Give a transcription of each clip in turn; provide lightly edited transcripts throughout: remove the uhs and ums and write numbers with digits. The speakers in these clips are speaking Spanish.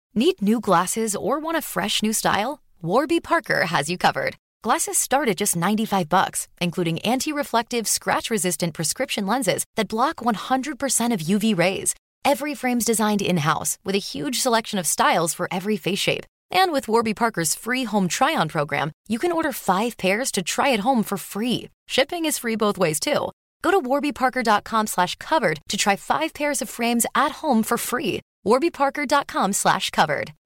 Need new glasses or want a fresh new style? Warby Parker has you covered. Glasses start at just $95, including anti-reflective, scratch-resistant prescription lenses that block 100% of UV rays. Every frame's designed in-house with a huge selection of styles for every face shape. And with Warby Parker's free home try-on program, you can order 5 pairs to try at home for free. Shipping is free both ways, too. Go to warbyparker.com/covered to try 5 pairs of frames at home for free. warbyparker.com/covered.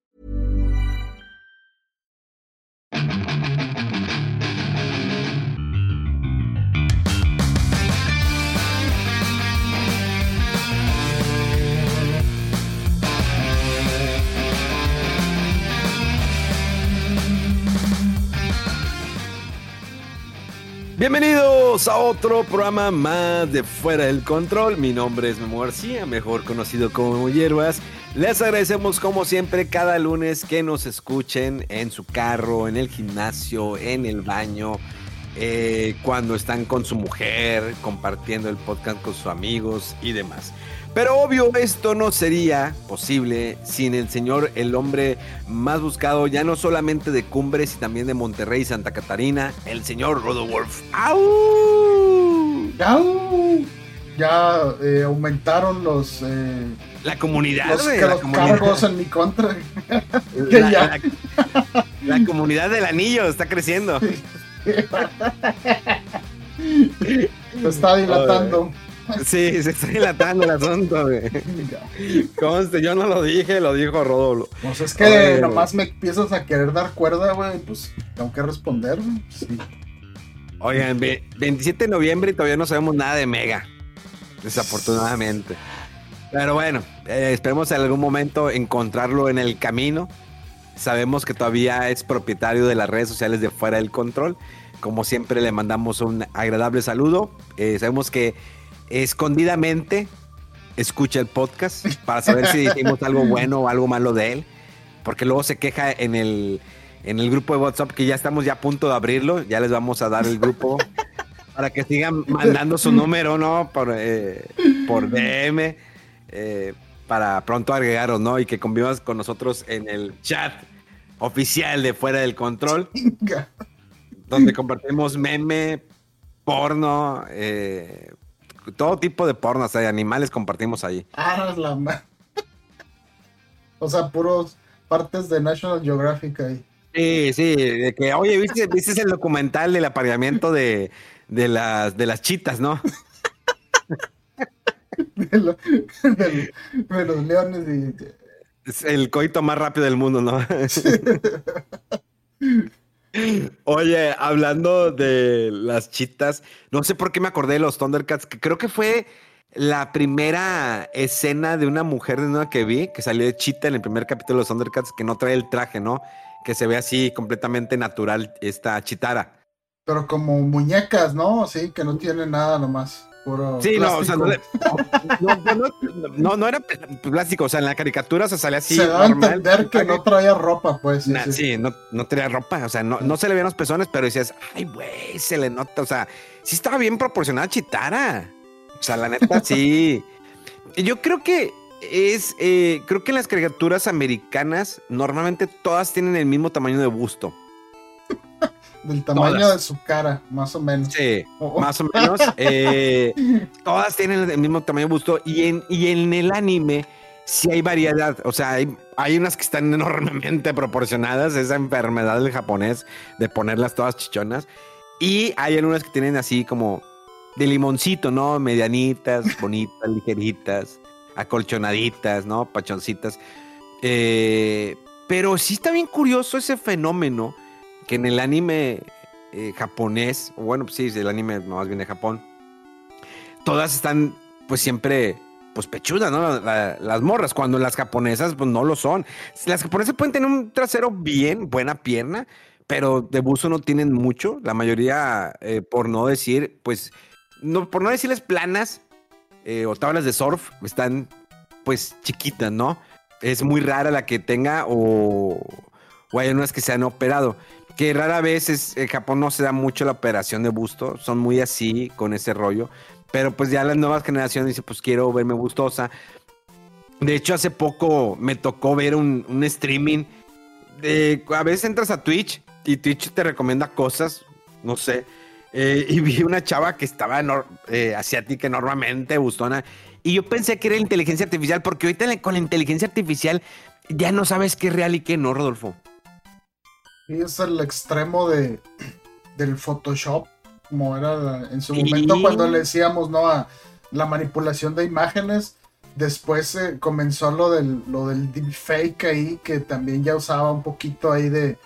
Bienvenidos a otro programa más de Fuera del Control. Mi nombre es Memo García, mejor conocido como Hierbas. Les agradecemos como siempre cada lunes que nos escuchen en su carro, en el gimnasio, en el baño, cuando están con su mujer, compartiendo el podcast con sus amigos y demás. Pero obvio, esto no sería posible sin el señor, el hombre más buscado, ya no solamente de Cumbres, sino también de Monterrey y Santa Catarina, el señor Rodolf. ¡Au! ¡Au! Ya aumentaron los... la comunidad, los la comunidad. cargos en mi contra. La comunidad del anillo está creciendo. Se está dilatando. Sí, se está dilatando el asunto, güey. Conste, yo no lo dije, lo dijo Rodolfo. Pues es que nomás me empiezas a querer dar cuerda, güey, pues tengo que responder, güey. Sí. Oigan, 27 de noviembre y todavía no sabemos nada de Mega, desafortunadamente. Pero bueno, esperemos en algún momento encontrarlo en el camino. Sabemos que todavía es propietario de las redes sociales de Fuera del Control. Como siempre, le mandamos un agradable saludo. Sabemos que escondidamente escucha el podcast para saber si dijimos algo bueno o algo malo de él, porque luego se queja en el grupo de WhatsApp, que ya estamos a punto de abrirlo. Ya les vamos a dar el grupo para que sigan mandando su número, ¿no? Por DM, para pronto agregaros, ¿no? Y que convivas con nosotros en el chat oficial de Fuera del Control, donde compartimos meme, porno, todo tipo de porno, o sea, de animales compartimos ahí. O sea, puros partes de National Geographic ahí. Sí, de que, oye, ¿viste el documental del apareamiento de las chitas, ¿no? de los leones y... Es el coito más rápido del mundo, ¿no? Oye, hablando de las chitas, no sé por qué me acordé de los Thundercats, que creo que fue la primera escena de una mujer desnuda que vi, que salió de Chita en el primer capítulo de los Thundercats, que no trae el traje, ¿no? Que se ve así completamente natural esta Chitara. Pero como muñecas, ¿no? Sí, que no tiene nada nomás. Puro sí, plástico. No era plástico, o sea, en la caricatura se sale así. Se da a normal, entender que no traía ropa, pues. Sí, no traía ropa, o sea, no se le veían los pezones, pero decías, ay, güey, se le nota, o sea, sí estaba bien proporcionada Chitara. O sea, la neta, sí. Yo creo que creo que en las caricaturas americanas, normalmente todas tienen el mismo tamaño de busto. Del tamaño todas. de su cara, más o menos. Sí, más o menos. Todas tienen el mismo tamaño de busto. Y en el anime sí hay variedad. O sea, hay unas que están enormemente proporcionadas. Esa enfermedad del japonés de ponerlas todas chichonas. Y hay algunas que tienen así como de limoncito, ¿no? Medianitas, bonitas, ligeritas, acolchonaditas, ¿no? Pachoncitas. Pero sí está bien curioso ese fenómeno, que en el anime japonés, bueno, pues sí, el anime más bien de Japón, todas están pues siempre pues pechudas, ¿no? Las morras, cuando las japonesas pues no lo son. Las japonesas pueden tener un trasero bien, buena pierna, pero de buzo no tienen mucho. La mayoría, por no decir, pues, no, por no decirles planas o tablas de surf, están pues chiquitas, ¿no? Es muy rara la que tenga o hay unas que se han operado. Que rara vez en Japón no se da mucho la operación de busto, son muy así con ese rollo, pero pues ya las nuevas generaciones dicen, pues quiero verme bustosa. De hecho, hace poco me tocó ver un streaming. A veces entras a Twitch y Twitch te recomienda cosas, no sé. Y vi una chava que estaba asiática enormemente, bustona. Y yo pensé que era inteligencia artificial, porque ahorita con la inteligencia artificial ya no sabes qué es real y qué no, Rodolfo. Y es el extremo del Photoshop, como era en su momento cuando le decíamos, ¿no? A la manipulación de imágenes. Después comenzó lo del deepfake ahí, que también ya usaba un poquito ahí de...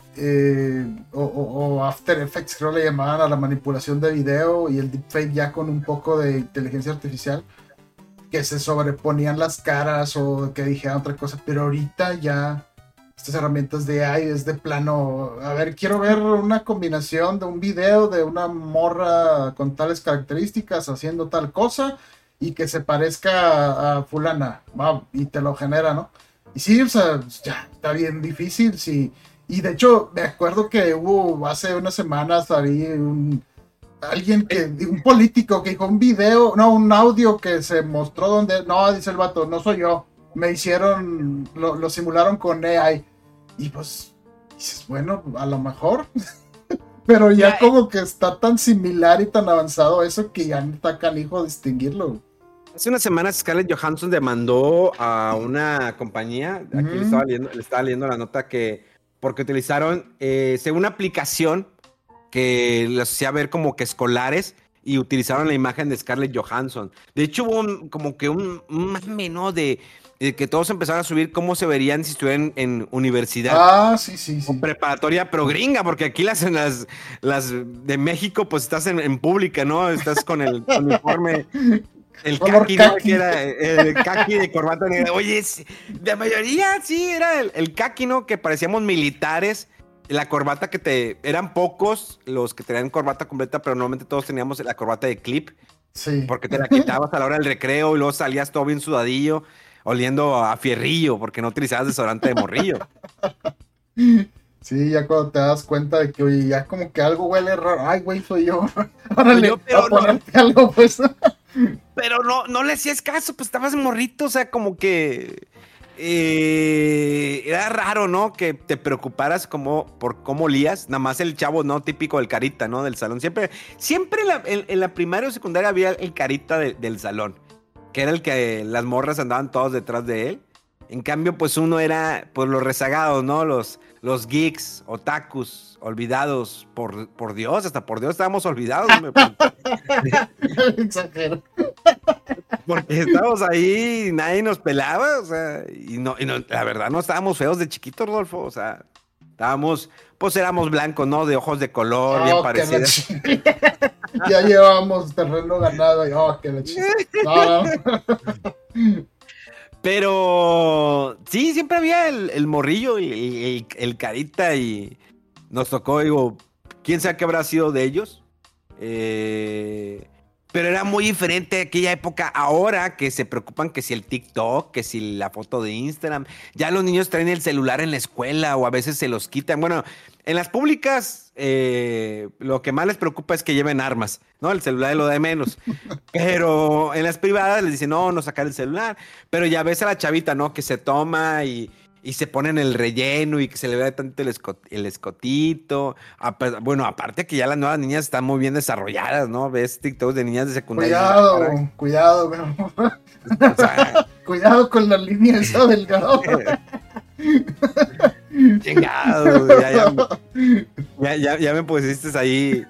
o After Effects, creo le llamaban a la manipulación de video, y el deepfake ya con un poco de inteligencia artificial, que se sobreponían las caras o que dijeran otra cosa. Pero ahorita ya estas herramientas de AI es de plano, a ver, quiero ver una combinación de un video de una morra con tales características haciendo tal cosa y que se parezca a fulana, y te lo genera, ¿no? Y sí, o sea, ya está bien difícil, sí. Y de hecho, me acuerdo que hubo hace unas semanas ahí un político que dijo un audio que se mostró donde, no, dice el vato, no soy yo, me hicieron, lo simularon con AI. Y pues, dices, bueno, a lo mejor, pero ya como que está tan similar y tan avanzado eso que ya no está canijo distinguirlo. Hace unas semanas Scarlett Johansson demandó a una compañía, aquí le estaba leyendo la nota, que porque utilizaron, según una aplicación que los hacía ver como que escolares, y utilizaron la imagen de Scarlett Johansson. De hecho hubo como que un mame, ¿no? De que todos empezaron a subir cómo se verían si estuvieran en universidad. Ah, sí. O preparatoria, pero gringa, porque aquí las de México, pues estás en pública, ¿no? Estás con el uniforme... El kaki, ¿no? Que era el kaki de corbata negra. Oye, de mayoría sí era el kaki, ¿no? Que parecíamos militares. La corbata eran pocos los que tenían corbata completa, pero normalmente todos teníamos la corbata de clip. Sí. Porque te la quitabas a la hora del recreo y luego salías todo bien sudadillo, oliendo a fierrillo, porque no utilizabas desodorante de morrillo. Sí, ya cuando te das cuenta de que, oye, ya como que algo huele raro. Ay, güey, soy yo. Órale, a ponerte algo, pues. Pero no le hacías caso, pues estabas morrito, o sea, como que era raro, ¿no? Que te preocuparas por cómo olías. Nada más el chavo, ¿no? Típico del carita, ¿no? Del salón. Siempre en la primaria o secundaria había el carita del salón, que era el que las morras andaban todos detrás de él. En cambio, pues uno era, pues los rezagados, ¿no? Los geeks, otakus, olvidados por Dios, hasta por Dios estábamos olvidados. Exagero. Porque estábamos ahí y nadie nos pelaba, o sea, y no, la verdad no estábamos feos de chiquitos, Rodolfo, o sea, éramos blancos, ¿no? De ojos de color, bien parecidos. Ya llevábamos terreno ganado y que la no. Pero sí, siempre había el morrillo y el carita, y nos tocó, digo, quién sabe qué habrá sido de ellos. Pero era muy diferente aquella época. Ahora que se preocupan que si el TikTok, que si la foto de Instagram, ya los niños traen el celular en la escuela o a veces se los quitan. Bueno, en las públicas lo que más les preocupa es que lleven armas, ¿no? El celular es lo de menos. Pero en las privadas les dicen, no sacar el celular. Pero ya ves a la chavita, ¿no? Que se toma y se ponen el relleno y que se le ve tanto el escotito. Bueno, aparte que ya las nuevas niñas están muy bien desarrolladas, ¿no? Ves TikToks de niñas de secundaria. Cuidado, mi amor. O sea, cuidado con la línea esa delgada. Chingado, ya me pusiste ahí.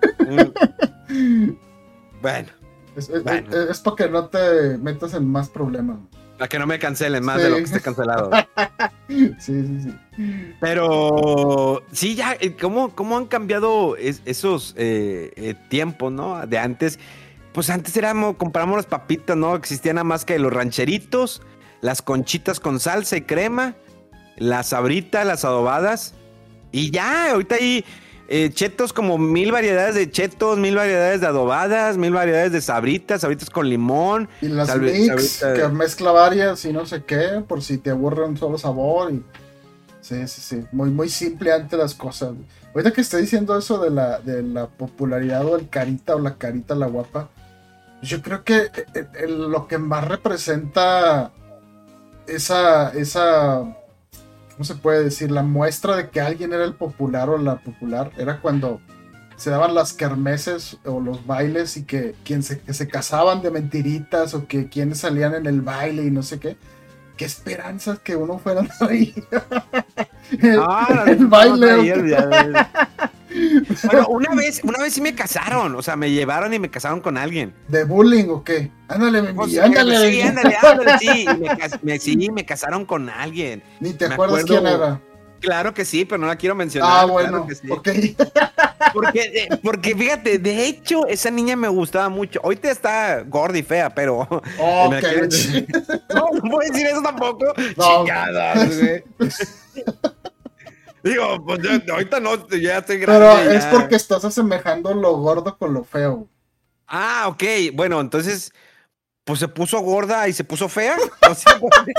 Bueno. Es para que no te metas en más problemas. Para que no me cancelen más de lo que esté cancelado. Sí. Pero sí, ya, ¿cómo han cambiado esos tiempos, ¿no? De antes. Pues antes comprábamos las papitas, ¿no? Existían nada más que los rancheritos, las conchitas con salsa y crema, las sabritas, las adobadas. Y ya, ahorita hay chetos como 1000 variedades de chetos, 1000 variedades de adobadas, 1000 variedades de sabritas con limón. Y las mix, que mezcla varias y no sé qué, por si te aburre un solo sabor. Sí. Muy simple antes las cosas. Ahorita que estoy diciendo eso de la popularidad o el carita o la carita, la guapa, yo creo que lo que más representa ¿cómo se puede decir? La muestra de que alguien era el popular o la popular era cuando se daban las kermeses o los bailes y que se casaban de mentiritas o que quienes salían en el baile y no sé qué. Qué esperanzas que uno fuera ahí. el baile. Bueno, una vez sí me casaron, o sea, me llevaron y me casaron con alguien. ¿De bullying o qué? Ándale, Pues, ándale. Sí, ándale, sí. Me casaron con alguien. Ni te acuerdas quién era. Claro que sí, pero no la quiero mencionar. Bueno, claro que sí. Okay. Porque fíjate, de hecho, esa niña me gustaba mucho. Ahorita está gorda y fea, pero... Okay. No puedo decir eso tampoco. No. Chingadas, güey. Digo, pues ahorita no, ya estoy grande. Pero es porque estás asemejando lo gordo con lo feo. Ah, ok. Bueno, entonces, pues se puso gorda y se puso fea. O sea,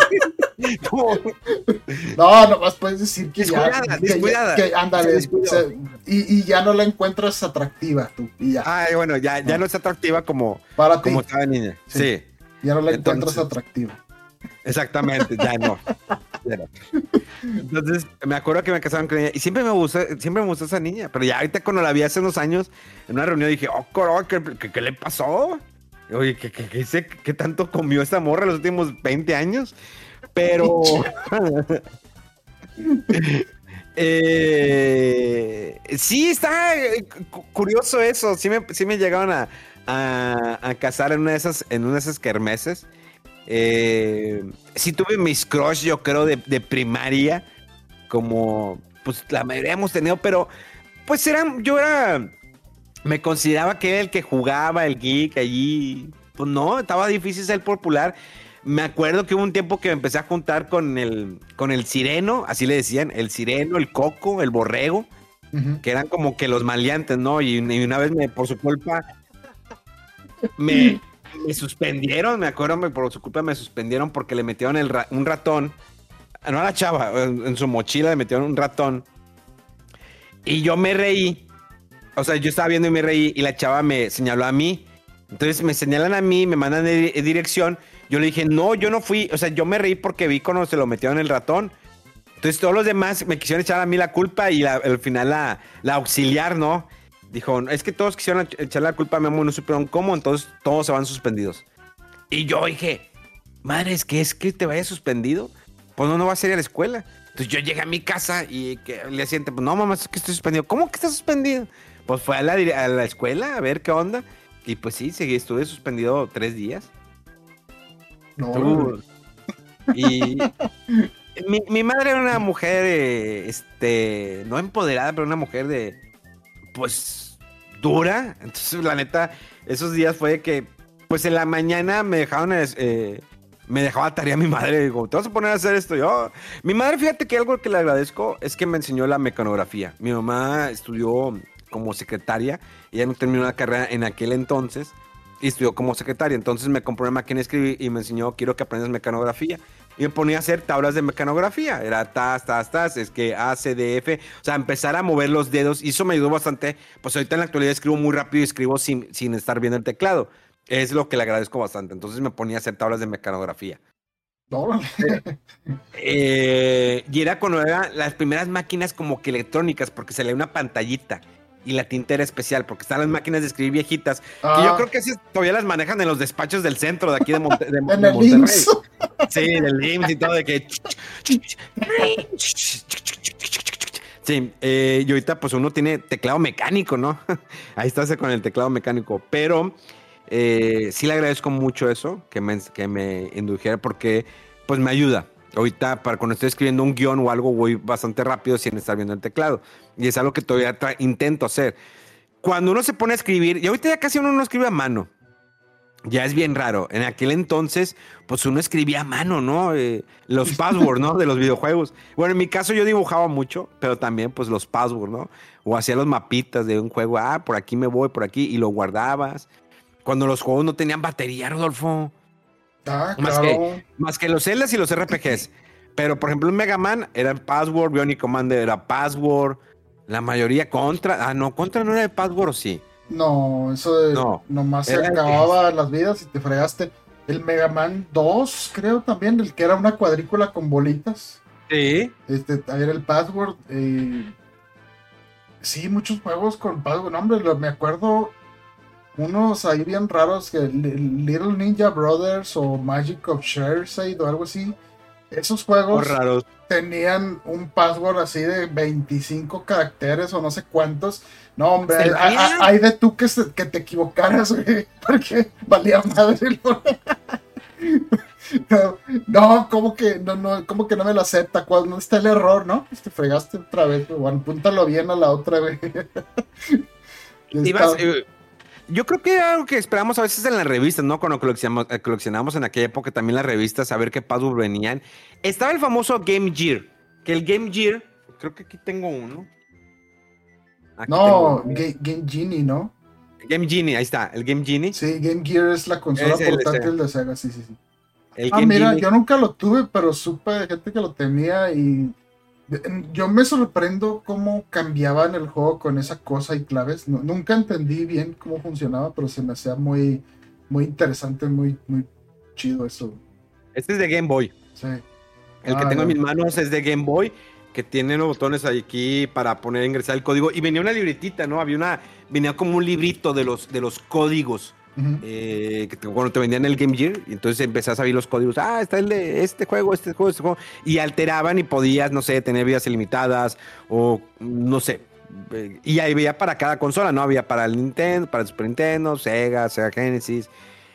no, nomás puedes decir que descuidada. Que ándale, y ya no la encuentras atractiva tú. Y ya. Ay, bueno, ya no es atractiva como estaba niña. Sí. Ya no la encuentras atractiva. Exactamente, ya no. Entonces, me acuerdo que me casaron con ella y siempre me gustó esa niña, pero ya ahorita cuando la vi hace unos años en una reunión dije, oh, ¿qué le pasó? Oye, ¿qué tanto comió esta morra en los últimos 20 años? Pero... sí, está curioso eso. Sí me llegaron a casar en una de esas kermeses. Sí tuve mis crush, yo creo, de primaria, como pues la mayoría hemos tenido, pero pues me consideraba que era el que jugaba, el geek allí. Pues no, estaba difícil ser popular. Me acuerdo que hubo un tiempo que me empecé a juntar con el sireno, así le decían, el sireno, el coco, el borrego, que eran como que los maleantes, ¿no? Y una vez por su culpa me suspendieron, me acuerdo, por su culpa me suspendieron porque le metieron un ratón, no a la chava, en su mochila le metieron un ratón y yo me reí, o sea, yo estaba viendo y me reí y la chava me señaló a mí, entonces me señalan a mí, me mandan en dirección, yo le dije, no, yo no fui, o sea, yo me reí porque vi cuando se lo metieron el ratón, entonces todos los demás me quisieron echar a mí la culpa y al final la auxiliar, ¿no? Dijo, es que todos quisieron echarle la culpa a mi amor, no supieron cómo, entonces todos se van suspendidos. Y yo dije, madre, es que te vayas suspendido, pues no vas a ir a la escuela. Entonces yo llegué a mi casa y le decía, pues no, mamá, es que estoy suspendido. ¿Cómo que estás suspendido? Pues fue a la escuela a ver qué onda. Y pues sí, estuve suspendido 3 días. No. Y mi madre era una mujer, no empoderada, pero una mujer pues dura. Entonces la neta, esos días fue que pues en la mañana me dejaba tarea mi madre, digo, te vas a poner a hacer esto. Mi madre, fíjate que algo que le agradezco es que me enseñó la mecanografía. Mi mamá estudió como secretaria, ella no terminó la carrera en aquel entonces y estudió como secretaria, entonces me compró una máquina de escribir y me enseñó, quiero que aprendas mecanografía. Y me ponía a hacer tablas de mecanografía. Era tas, es que A, C, D, F. O sea, empezar a mover los dedos. Y eso me ayudó bastante. Pues ahorita en la actualidad escribo muy rápido y escribo sin estar viendo el teclado. Es lo que le agradezco bastante. Entonces me ponía a hacer tablas de mecanografía. Y era cuando eran las primeras máquinas como que electrónicas, porque se leía una pantallita. Y la tinta era especial, porque están las máquinas de escribir viejitas, que yo creo que así todavía las manejan en los despachos del centro de aquí de Monterrey. Sí, del IMSS y todo, de que... Sí, y ahorita pues uno tiene teclado mecánico, ¿no? Ahí está con el teclado mecánico, pero sí le agradezco mucho eso, que me indujera, porque pues me ayuda. Ahorita, para cuando estoy escribiendo un guión o algo, voy bastante rápido sin estar viendo el teclado. Y es algo que todavía intento hacer. Cuando uno se pone a escribir, y ahorita ya casi uno no escribe a mano. Ya es bien raro. En aquel entonces, pues uno escribía a mano, ¿no? Los passwords, ¿no? De los videojuegos. Bueno, en mi caso yo dibujaba mucho, pero también pues los passwords, ¿no? O hacía los mapitas de un juego. Por aquí me voy, por aquí. Y lo guardabas. Cuando los juegos no tenían batería, Rodolfo. Más que los Zeldas y los RPGs. Pero, por ejemplo, en Mega Man era Password, Bionic Commander era Password. La mayoría Contra. No, Contra no era de Password, ¿o sí? No, eso nomás se acababa las vidas y te fregaste. El Mega Man 2, creo también, el que era una cuadrícula con bolitas. Sí. Ahí era el password. Sí, muchos juegos con password. No, hombre, me acuerdo unos ahí bien raros que Little Ninja Brothers o Magic of Share o algo así. Esos juegos raros. tenían un password así de 25 caracteres o no sé cuántos. No, hombre, hay de tú que te equivocaras, güey, porque valía madre. No, ¿cómo que cómo que no me lo acepta? ¿No está el error, no? Pues te fregaste otra vez, güey. Bueno, apúntalo bien a la otra, güey. Yo creo que era algo que esperamos a veces en las revistas, ¿no? Cuando coleccionamos en aquella época también las revistas, a ver qué password venían. Estaba el famoso Game Gear, que el Game Gear, creo que aquí tengo uno. Game Genie, ¿no? Game Genie, ahí está, el Game Genie. Sí, Game Gear es la consola portátil de Sega, sí. Mira, Genie. Yo nunca lo tuve, pero supe de gente que lo tenía y yo me sorprendo cómo cambiaban el juego con esa cosa y claves. Nunca entendí bien cómo funcionaba, pero se me hacía muy, muy interesante, muy, muy chido eso. Este es de Game Boy. Sí. El que tengo en mis manos es de Game Boy, que tiene los botones aquí para ingresar el código. Y venía una libretita, ¿no? Venía como un librito de los códigos. Uh-huh. Que cuando te vendían el Game Gear, y entonces empezás a ver los códigos. Está el de este juego. Y alteraban y podías, no sé, tener vidas ilimitadas o no sé. Y ahí había para cada consola, ¿no? Había para el Nintendo, para el Super Nintendo, Sega Genesis.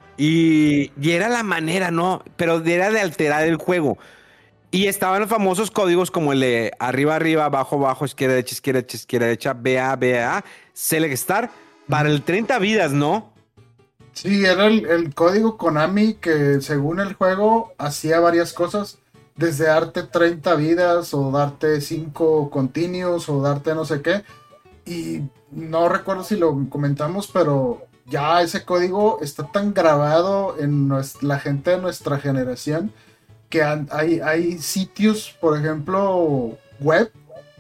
Y era la manera, ¿no? Pero era de alterar el juego. Y estaban los famosos códigos como el de arriba, abajo, izquierda, derecha, BA, Select Star, para el 30 vidas, ¿no? Sí, era el código Konami que según el juego hacía varias cosas, desde darte 30 vidas o darte 5 continuos o darte no sé qué. Y no recuerdo si lo comentamos, pero ya ese código está tan grabado en la gente de nuestra generación que hay sitios, por ejemplo, web,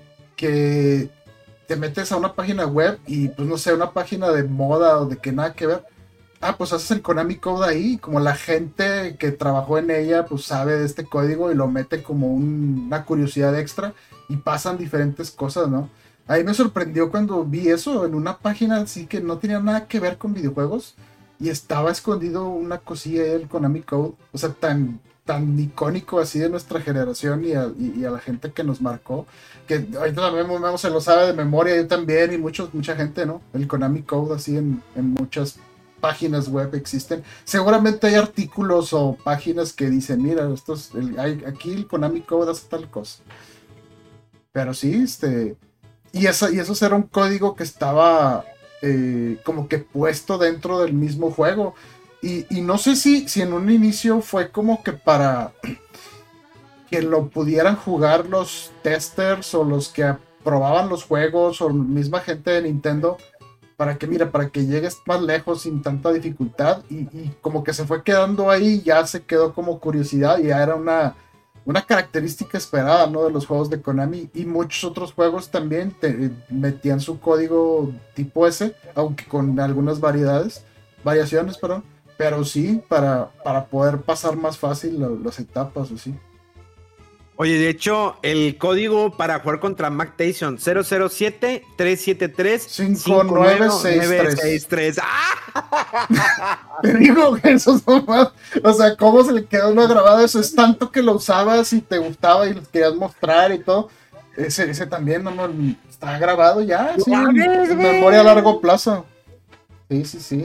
que te metes a una página web y pues no sé, una página de moda o de que nada que ver. Pues haces el Konami Code ahí, como la gente que trabajó en ella pues sabe de este código y lo mete como una curiosidad extra y pasan diferentes cosas, ¿no? Ahí me sorprendió cuando vi eso en una página así que no tenía nada que ver con videojuegos y estaba escondido una cosilla ahí del Konami Code, o sea, tan icónico así de nuestra generación y a la gente que nos marcó, que ahorita también Memo se lo sabe de memoria, yo también y mucha gente, ¿no? El Konami Code así en muchas páginas web existen. Seguramente hay artículos o páginas que dicen, mira, aquí el Konami Code hace tal cosa. Pero sí, y eso era un código que estaba como que puesto dentro del mismo juego. Y no sé si en un inicio fue como que para que lo pudieran jugar los testers o los que probaban los juegos o misma gente de Nintendo, para que llegues más lejos sin tanta dificultad y como que se fue quedando ahí, ya se quedó como curiosidad y ya era una característica esperada, ¿no? De los juegos de Konami y muchos otros juegos también metían su código tipo S, aunque con algunas variaciones, perdón, pero sí, para poder pasar más fácil las etapas o sí. Oye, de hecho, el código para jugar contra MacTation 007-373-5963. ¡Ah! Te digo que eso son más. O sea, ¿cómo se le quedó una grabada? Eso es tanto que lo usabas y te gustaba y lo querías mostrar y todo. Ese también no está grabado ya, sí, en memoria a largo plazo. Sí.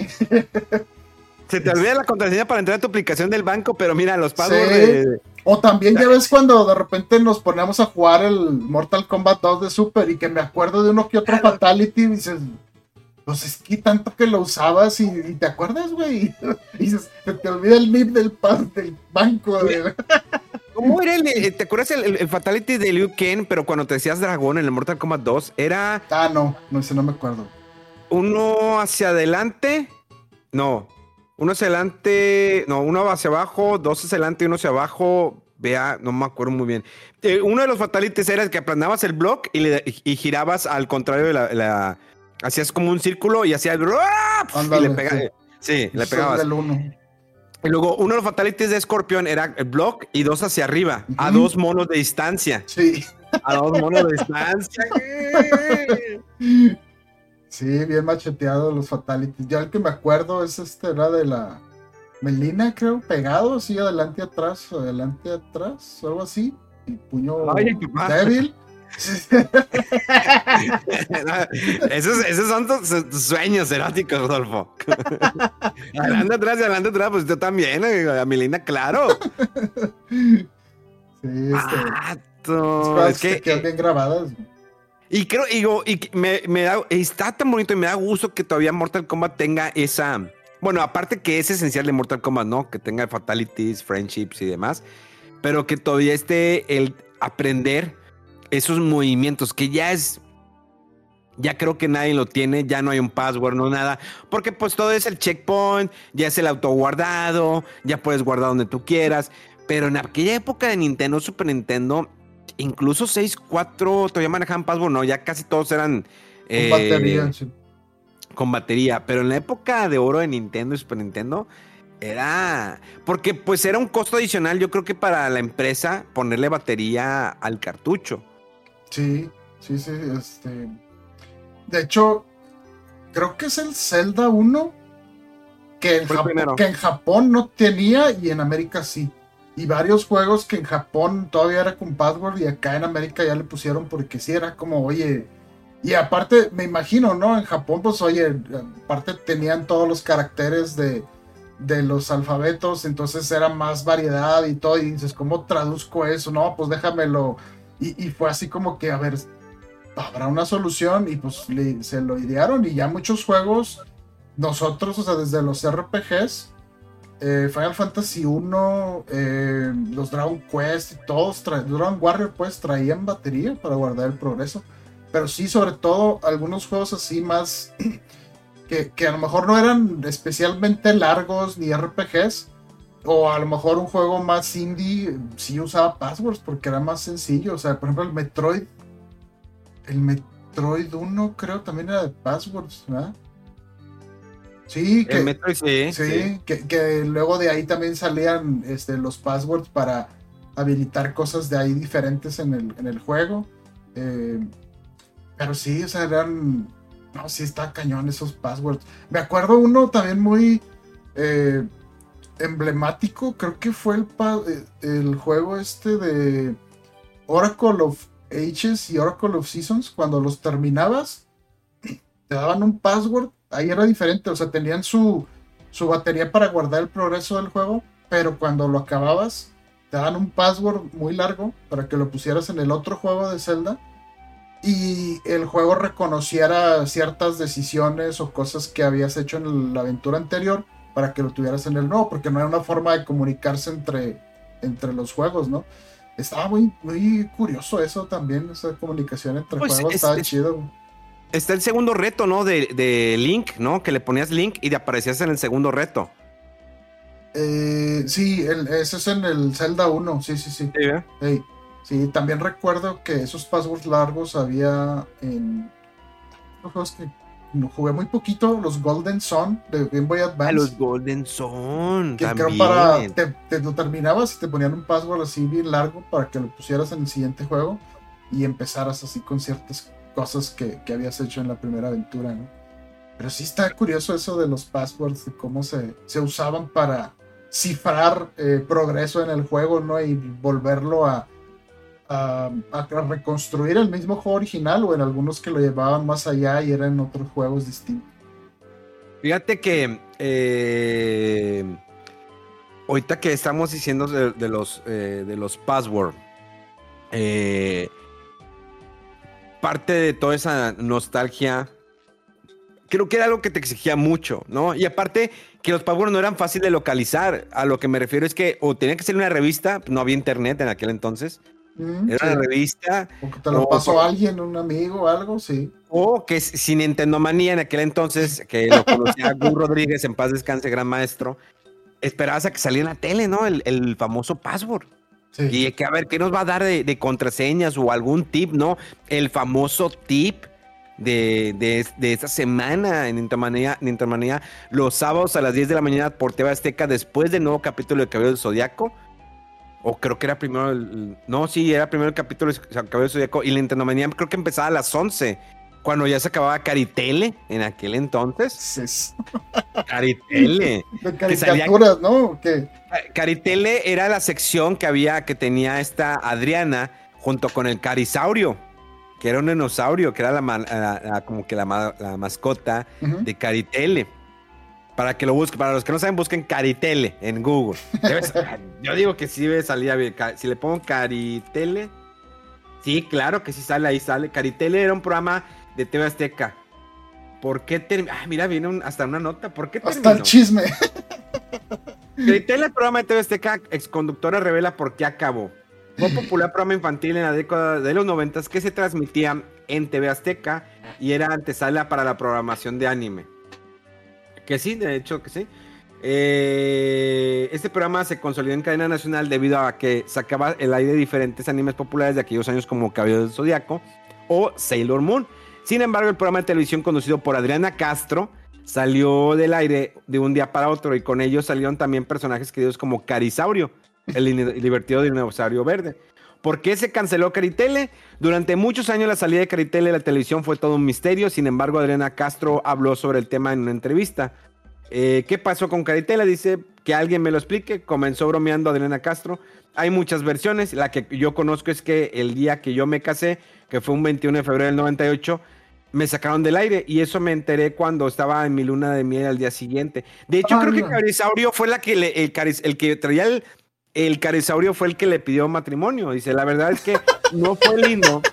Se te olvida la contraseña para entrar a tu aplicación del banco, pero mira, los passwords sí. O también ya ves cuando de repente nos ponemos a jugar el Mortal Kombat 2 de Super y que me acuerdo de uno que otro Fatality y dices, pues es que tanto que lo usabas y te acuerdas, güey. Y dices, se te olvida el NIP del banco. ¿Cómo era te acuerdas el Fatality de Liu Kang, pero cuando te decías dragón en el Mortal Kombat 2? Era... no, ese no me acuerdo. Uno hacia adelante, uno hacia adelante, uno hacia abajo, dos hacia adelante y uno hacia abajo. No me acuerdo muy bien. Uno de los fatalities era que aplanabas el block y girabas al contrario de hacías como un círculo y hacías... Ándale, y le pegabas. Sí, le pegabas. Y luego, uno de los fatalities de Scorpion era el block y 2 hacia arriba, a 2 monos de distancia. Sí. A 2 monos de distancia. Sí, bien macheteado los fatalities. Yo el que me acuerdo es era de la Melina, creo, pegado, así adelante atrás, o algo así. Y puño débil. Esos son tus sueños eróticos, Rodolfo. Adelante atrás, pues yo también, a Melina, claro. Sí, es que quedan bien grabadas. Y creo, está tan bonito y me da gusto que todavía Mortal Kombat tenga esa. Bueno, aparte que es esencial de Mortal Kombat, ¿no? Que tenga fatalities, friendships y demás. Pero que todavía esté el aprender esos movimientos, que ya creo que nadie lo tiene, ya no hay un password, no nada. Porque pues todo es el checkpoint, ya es el autoguardado, ya puedes guardar donde tú quieras. Pero en aquella época de Nintendo, Super Nintendo, incluso 6.4 todavía manejaban password, no, ya casi todos eran con batería, sí. Con batería, pero en la época de oro de Nintendo y Super Nintendo era, porque pues era un costo adicional, yo creo que para la empresa ponerle batería al cartucho. Sí. De hecho, creo que es el Zelda 1 que en Japón no tenía y en América sí. Y varios juegos que en Japón todavía era con password y acá en América ya le pusieron porque sí era como, oye. Y aparte, me imagino, ¿no? En Japón, pues, oye, aparte tenían todos los caracteres de los alfabetos, entonces era más variedad y todo. Y dices, ¿cómo traduzco eso? No, pues déjamelo. Y fue así como que, a ver, habrá una solución. Y pues se lo idearon. Y ya muchos juegos, nosotros, o sea, desde los RPGs. Final Fantasy 1, los Dragon Quest y todos, Dragon Warrior pues traían batería para guardar el progreso, pero sí, sobre todo algunos juegos así más que a lo mejor no eran especialmente largos ni RPGs, o a lo mejor un juego más indie sí usaba passwords porque era más sencillo. O sea, por ejemplo el Metroid 1 creo también era de passwords, ¿verdad? Sí, el Metroid, sí. Que luego de ahí también salían los passwords para habilitar cosas de ahí diferentes en el juego. Pero sí, o sea, eran. No, sí, está cañón esos passwords. Me acuerdo uno también muy emblemático, creo que fue el juego de Oracle of Ages y Oracle of Seasons. Cuando los terminabas, te daban un password. Ahí era diferente, o sea, tenían su batería para guardar el progreso del juego, pero cuando lo acababas, te daban un password muy largo para que lo pusieras en el otro juego de Zelda y el juego reconociera ciertas decisiones o cosas que habías hecho en la aventura anterior para que lo tuvieras en el nuevo, porque no era una forma de comunicarse entre los juegos, ¿no? Estaba muy, muy curioso eso también, esa comunicación entre juegos, estaba chido. Está el segundo reto, ¿no? De Link, ¿no? Que le ponías Link y te aparecías en el segundo reto. Sí, ese es en el Zelda 1, sí. Sí, sí, también recuerdo que esos passwords largos había en los juegos que jugué muy poquito, los Golden Sun de Game Boy Advance. Los Golden Sun, que también. Creo te lo terminabas y te ponían un password así bien largo para que lo pusieras en el siguiente juego y empezaras así con ciertas cosas que habías hecho en la primera aventura, ¿no? Pero sí está curioso eso de los passwords, de cómo se usaban para cifrar progreso en el juego, ¿no? Y volverlo a reconstruir el mismo juego original, o en algunos que lo llevaban más allá y eran otros juegos distintos. Fíjate que ahorita que estamos diciendo de los passwords, parte de toda esa nostalgia, creo que era algo que te exigía mucho, ¿no? Y aparte que los passwords no eran fáciles de localizar. A lo que me refiero es que o tenía que ser una revista, no había internet en aquel entonces. Era una revista. O que te lo pasó alguien, un amigo o algo, sí. O que sin Nintendo Manía en aquel entonces, que lo conocía Gus Rodríguez, en paz descanse, gran maestro, esperabas a que saliera en la tele, ¿no? El famoso password. Sí. Y que a ver, ¿qué nos va a dar de contraseñas o algún tip, no? El famoso tip de esta semana en Nintomanía, los sábados a las 10 de la mañana por TV Azteca, después del nuevo capítulo de Caballero del Zodiaco. O creo que era primero no, sí, era primero el capítulo de Caballero del Zodiaco. Y la Nintomanía creo que empezaba a las 11, cuando ya se acababa Caritele en aquel entonces. Sí. Caritele. De caricaturas, ¿no? ¿Qué? Caritele era la sección que tenía esta Adriana junto con el Carisaurio, que era un dinosaurio, que era como que la mascota de Caritele. Para que lo busquen, para los que no saben, busquen Caritele en Google. Yo digo que sí debe salir bien. Si le pongo Caritele, sí, claro que sí sale, ahí sale. Caritele era un programa de TV Azteca. ¿Por qué terminó? Mira, viene hasta una nota. ¿Por qué terminó? Hasta el chisme. Caritele, el programa de TV Azteca, exconductora revela por qué acabó. Fue un popular programa infantil en la década de los 90 que se transmitía en TV Azteca y era antesala para la programación de anime. Que sí, de hecho que sí. Este programa se consolidó en cadena nacional debido a que sacaba el aire diferentes animes populares de aquellos años como Caballero del Zodiaco o Sailor Moon. Sin embargo, el programa de televisión conducido por Adriana Castro salió del aire de un día para otro y con ellos salieron también personajes queridos como Carisaurio, el divertido dinosaurio verde. ¿Por qué se canceló Caritele? Durante muchos años la salida de Caritele de la televisión fue todo un misterio. Sin embargo, Adriana Castro habló sobre el tema en una entrevista. ¿Qué pasó con Caritele? Dice que alguien me lo explique. Comenzó bromeando Adriana Castro. Hay muchas versiones. La que yo conozco es que el día que yo me casé, que fue un 21 de febrero del 98, me sacaron del aire. Y eso me enteré cuando estaba en mi luna de miel al día siguiente. De hecho, creo que Carisaurio fue el que traía el Carisaurio fue el que le pidió matrimonio. Dice, la verdad es que no fue lindo.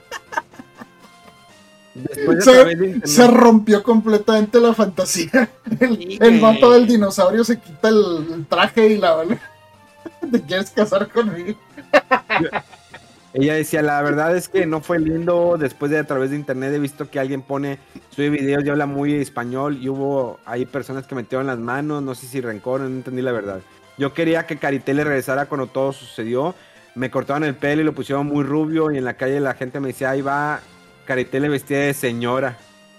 Se rompió completamente la fantasía. El vato del dinosaurio se quita el traje y la vale. ¿Te quieres casar conmigo? Ella decía, la verdad es que no fue lindo. Después de a través de internet he visto que alguien sube videos y habla muy español y hubo ahí personas que metieron las manos, no sé si rencor, no entendí la verdad. Yo quería que Caritele regresara cuando todo sucedió. Me cortaban el pelo y lo pusieron muy rubio. Y en la calle la gente me decía, ahí va Caritele vestida de señora.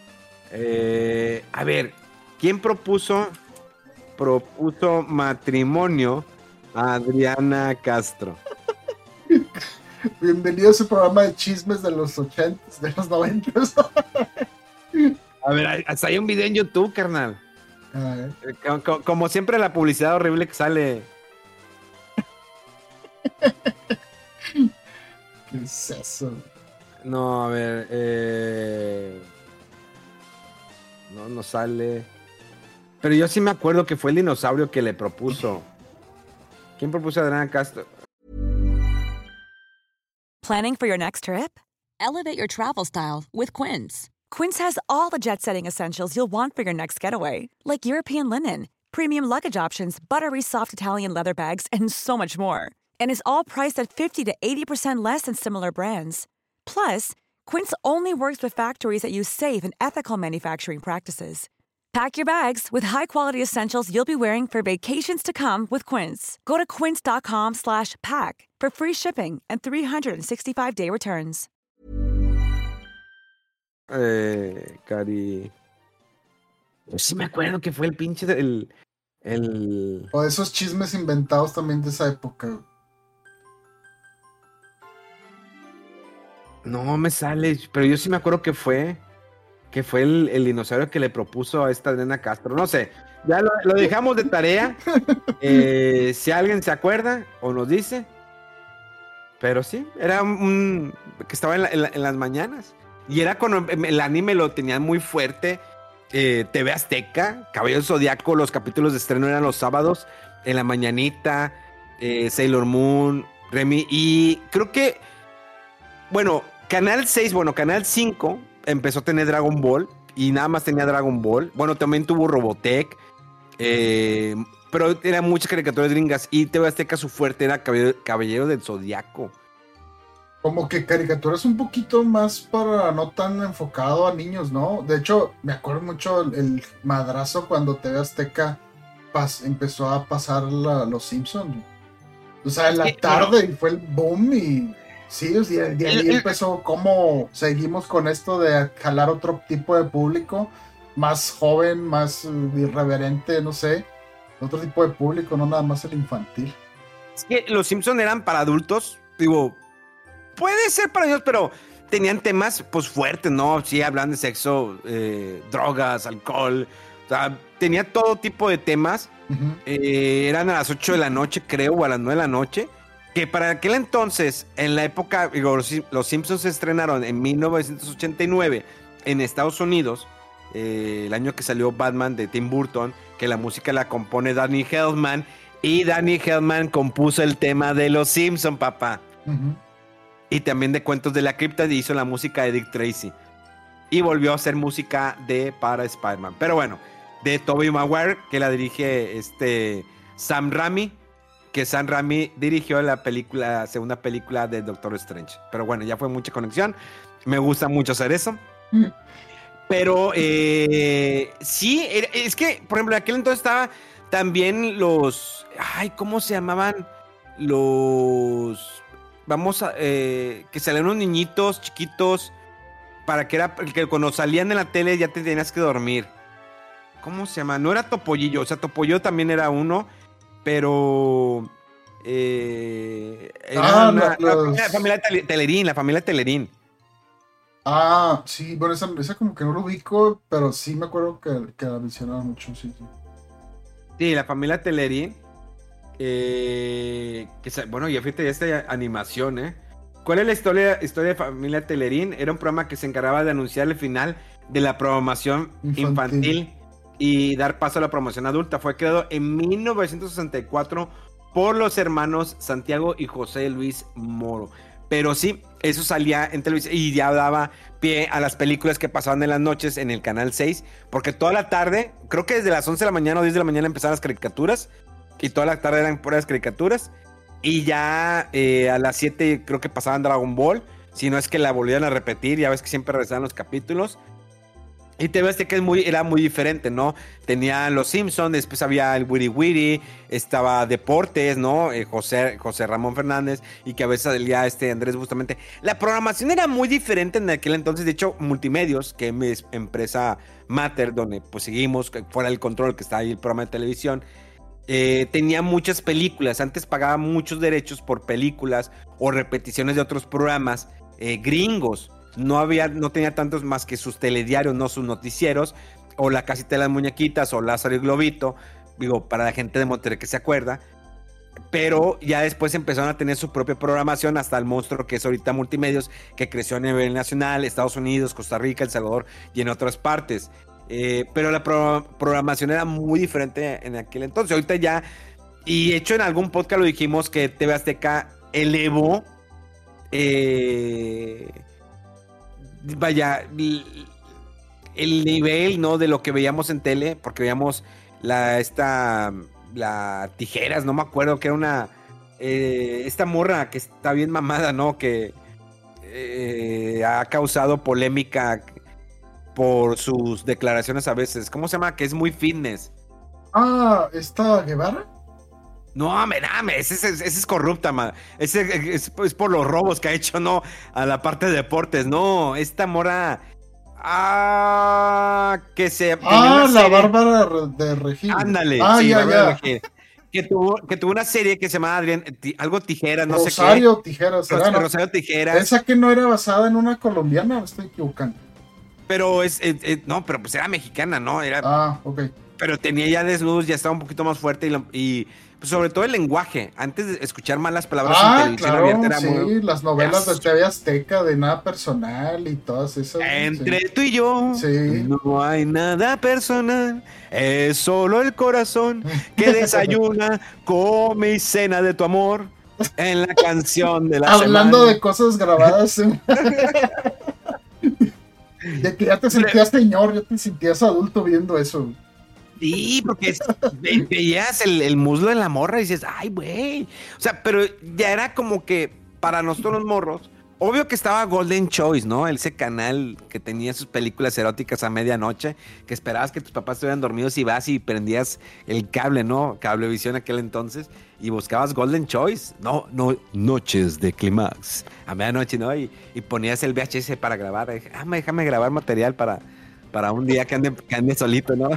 A ver, ¿quién propuso matrimonio a Adriana Castro? Bienvenido a ese programa de chismes de los 80s, de los 90s. A ver, hasta hay un video en YouTube, carnal. Como siempre la publicidad horrible que sale. ¿Qué es eso? No, a ver, no sale. Pero yo sí me acuerdo que fue el dinosaurio que le propuso. ¿Quién propuso a Adriana Castro? Planning for your next trip? Elevate your travel style with Quince. Quince has all the jet-setting essentials you'll want for your next getaway, like European linen, premium luggage options, buttery soft Italian leather bags, and so much more. And is all priced at 50 to 80% less than similar brands. Plus, Quince only works with factories that use safe and ethical manufacturing practices. Pack your bags with high-quality essentials you'll be wearing for vacations to come with Quince. Go to quince.com/pack for free shipping and 365-day returns. Cari. Pues sí me acuerdo que fue el pinche O esos chismes inventados también de esa época. No me sale, pero yo sí me acuerdo que fue el dinosaurio que le propuso a esta Adriana Castro. No sé, ya lo dejamos de tarea. Si alguien se acuerda o nos dice. Pero sí, era un que estaba en las mañanas. Y era cuando el anime lo tenían muy fuerte. TV Azteca, Caballero del Zodiaco, los capítulos de estreno eran los sábados en la mañanita. Sailor Moon, Remy. Y creo que, bueno, Canal 5 empezó a tener Dragon Ball. Y nada más tenía Dragon Ball. Bueno, también tuvo Robotech. Pero eran muchas caricaturas gringas. Y TV Azteca su fuerte era Caballero del Zodiaco. Como que caricaturas un poquito más para no tan enfocado a niños, ¿no? De hecho, me acuerdo mucho el madrazo cuando TV Azteca empezó a pasar Los Simpsons. O sea, en la tarde y fue el boom y Sí, de ahí empezó cómo seguimos con esto de jalar otro tipo de público, más joven, más irreverente, no sé, otro tipo de público, no nada más el infantil. Es que los Simpson eran para adultos, digo, puede ser para niños, pero tenían temas pues fuertes, ¿no? Sí, hablan de sexo, drogas, alcohol, o sea, tenía todo tipo de temas. Uh-huh. Eran a las 8 de la noche, creo, o a las 9 de la noche. Que para aquel entonces, en la época, digo, los Simpsons se estrenaron en 1989 en Estados Unidos, el año que salió Batman de Tim Burton, que la música la compone Danny Elfman, y Danny Elfman compuso el tema de los Simpsons, papá. Uh-huh. Y también de Cuentos de la Cripta, y hizo la música de Dick Tracy. Y volvió a hacer música para Spider-Man. Pero bueno, de Tobey Maguire, que la dirige Sam Raimi, que Sam Raimi dirigió la segunda película de Doctor Strange. Pero bueno, ya fue mucha conexión. Me gusta mucho hacer eso. Pero sí, es que, por ejemplo, en aquel entonces estaba también los... Ay, ¿cómo se llamaban? Los... que salían unos niñitos chiquitos para que cuando salían en la tele ya te tenías que dormir. ¿Cómo se llama? No era Topollillo, o sea, Topollillo también era uno, pero la familia Telerín. Ah, sí, bueno, esa como que no lo ubico, pero sí me acuerdo que la mencionaba mucho, sí. Sí, la familia Telerín. Bueno, ya fíjate esta animación, ¿Cuál es la historia de Familia Telerín? Era un programa que se encargaba de anunciar el final de la programación infantil y dar paso a la promoción adulta. Fue creado en 1964 por los hermanos Santiago y José Luis Moro. Pero sí, eso salía en televisión y ya daba pie a las películas que pasaban en las noches en el Canal 6, porque toda la tarde, creo que desde las 11 de la mañana o 10 de la mañana empezaban las caricaturas, y toda la tarde eran puras caricaturas, y ya a las 7 creo que pasaban Dragon Ball, si no es que la volvían a repetir, ya ves que siempre regresaban los capítulos. Y TV Azteca era muy diferente, ¿no? Tenían los Simpsons, después había el Wiri Wiri, estaba Deportes, ¿no? José Ramón Fernández, y que a veces salía Andrés Bustamante. La programación era muy diferente en aquel entonces. De hecho, Multimedios, que es mi empresa Mater, donde pues seguimos, fuera del control, que está ahí el programa de televisión, tenía muchas películas. Antes pagaba muchos derechos por películas o repeticiones de otros programas gringos. No tenía tantos más que sus telediarios, no sus noticieros, o La Casita de las Muñequitas, o Lázaro y Globito, digo, para la gente de Monterrey que se acuerda. Pero ya después empezaron a tener su propia programación, hasta el monstruo que es ahorita Multimedios, que creció a nivel nacional, Estados Unidos, Costa Rica, El Salvador y en otras partes. Pero la programación era muy diferente en aquel entonces. Ahorita ya, y hecho en algún podcast lo dijimos, que TV Azteca elevó el nivel, ¿no? De lo que veíamos en tele, porque veíamos la Tijeras, no me acuerdo, que era esta morra que está bien mamada, ¿no? Que ha causado polémica por sus declaraciones a veces. ¿Cómo se llama? Que es muy fitness. Ah, ¿esta Guevara? No, dame, ese es corrupta, man. Ese es por los robos que ha hecho, ¿no? A la parte de deportes, no. Esta mora. Que se. La Bárbara de Regil. Ándale, sí, ya. Bárbara De Regil. Que tuvo una serie que se llamaba algo Tijeras, no Rosario sé qué. Tijeras. Rosario Tijeras. Esa que no era basada en una colombiana, me estoy equivocando. Pero no, pero pues era mexicana, ¿no? Ok. Pero tenía ya desnudos, ya estaba un poquito más fuerte y pues sobre todo el lenguaje. Antes de escuchar malas palabras en televisión abierta era muy... las novelas de TV Azteca de nada personal y todas esas. Entre tú y yo no hay nada personal, es solo el corazón que desayuna, come y cena de tu amor en la canción de la Hablando semana. de cosas grabadas. De que ya te sentías señor, ya te sentías adulto viendo eso. Sí, porque veías el muslo de la morra y dices, ay, güey. O sea, pero ya era como que para nosotros los morros, obvio que estaba Golden Choice, ¿no? Ese canal que tenía sus películas eróticas a medianoche, que esperabas que tus papás estuvieran dormidos y vas y prendías el cable, ¿no? Cablevisión aquel entonces, y buscabas Golden Choice. No, Noches de Clímax a medianoche, ¿no? Y ponías el VHS para grabar. Déjame grabar material para un día que ande solito, ¿no?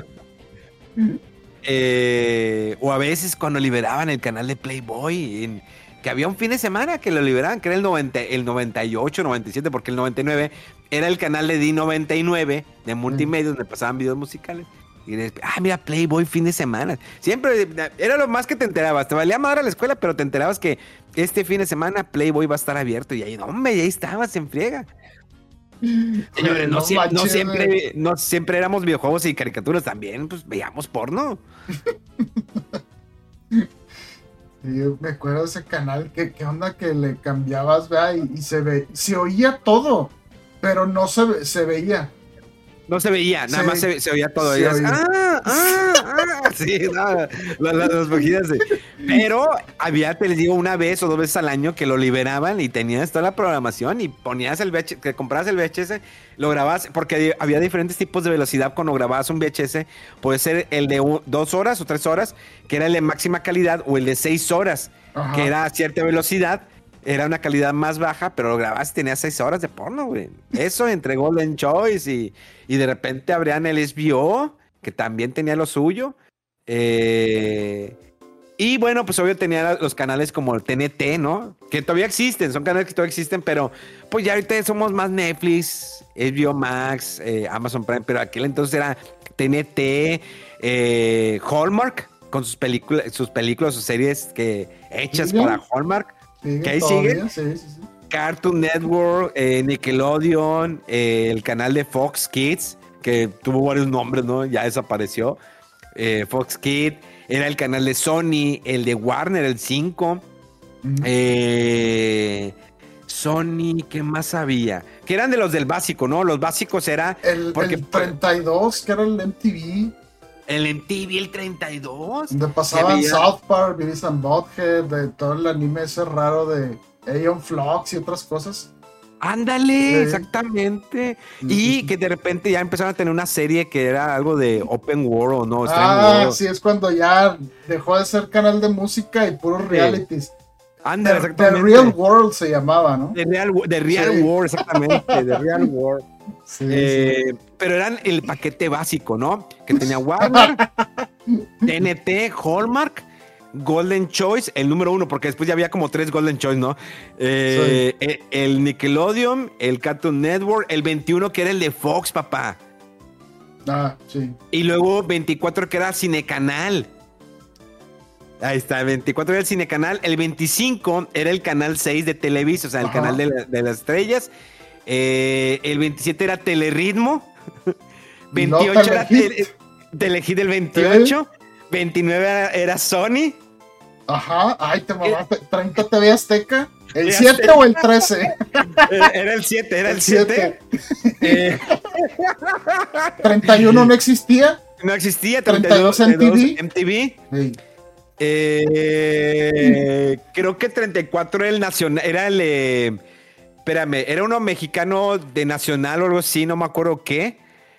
O a veces cuando liberaban el canal de Playboy, que había un fin de semana que lo liberaban, que era el 98, 97, porque el 99 era el canal de D99 de multimedia donde pasaban videos musicales. Y después, mira, Playboy fin de semana. Siempre era lo más que te enterabas. Te valía madre a la escuela, pero te enterabas que este fin de semana Playboy va a estar abierto. Y ahí, hombre, ahí estabas en friega. Señores, no siempre éramos videojuegos y caricaturas, también pues veíamos porno. Yo me acuerdo de ese canal, ¿qué onda que le cambiabas, vea? Y se oía todo, pero no se veía. No se veía, nada más se oía todo. Sí, las bajidas de... Pero había, te les digo, una vez o 2 veces al año que lo liberaban y tenías toda la programación y ponías el VHS, que comprabas el VHS, lo grababas, porque había diferentes tipos de velocidad cuando grababas un VHS. Puede ser el de 2 horas o 3 horas, que era el de máxima calidad, o el de 6 horas, ajá, que era a cierta velocidad. Era una calidad más baja, pero lo grababas y tenías 6 horas de porno, güey. Eso entre Golden Choice y de repente abrían el HBO, que también tenía lo suyo. Y bueno, pues obvio tenía los canales como el TNT, ¿no? Que todavía existen, son canales que todavía existen, pero pues ya ahorita somos más Netflix, HBO Max, Amazon Prime, pero aquel entonces era TNT, Hallmark, con sus películas, sus series hechas para Hallmark. Que ahí sigue. Sí. Cartoon Network, Nickelodeon, el canal de Fox Kids, que tuvo varios nombres, ¿no? Ya desapareció. Fox Kids, era el canal de Sony, el de Warner, el 5. Sony, ¿qué más había? Que eran de los del básico, ¿no? Los básicos era... El 32, que era el MTV. El MTV, el 32. Donde pasaban South Park, Beavis and Butthead, de todo el anime ese raro de Aeon Flux y otras cosas. Ándale, exactamente. Y que de repente ya empezaron a tener una serie que era algo de Open World, ¿no? Sí, es cuando ya dejó de ser canal de música y puros realities. Ándale, exactamente. The Real World se llamaba, ¿no? The Real World, exactamente. The Real World. Sí. Pero eran el paquete básico, ¿no? Que tenía Warner, TNT, Hallmark, Golden Choice, el número 1, porque después ya había como 3 Golden Choice, ¿no? El Nickelodeon, el Cartoon Network, el 21 que era el de Fox, papá. Sí. Y luego 24 que era Cinecanal. Ahí está, el 24 era el Cinecanal, el 25 era el canal 6 de Televisa, o sea, el canal de las estrellas. El 27 era Telerritmo. 28 era Telehit el 28. ¿Sí? 29 era Sony. Ajá, ay, te mamaste. 30 TV Azteca. ¿El 7 o el 13? Era el 7, era el 7. 31 no existía. No existía. 32 MTV. Sí. Creo que 34 era el nacional, era el espérame, era uno mexicano de nacional o algo así, no me acuerdo qué,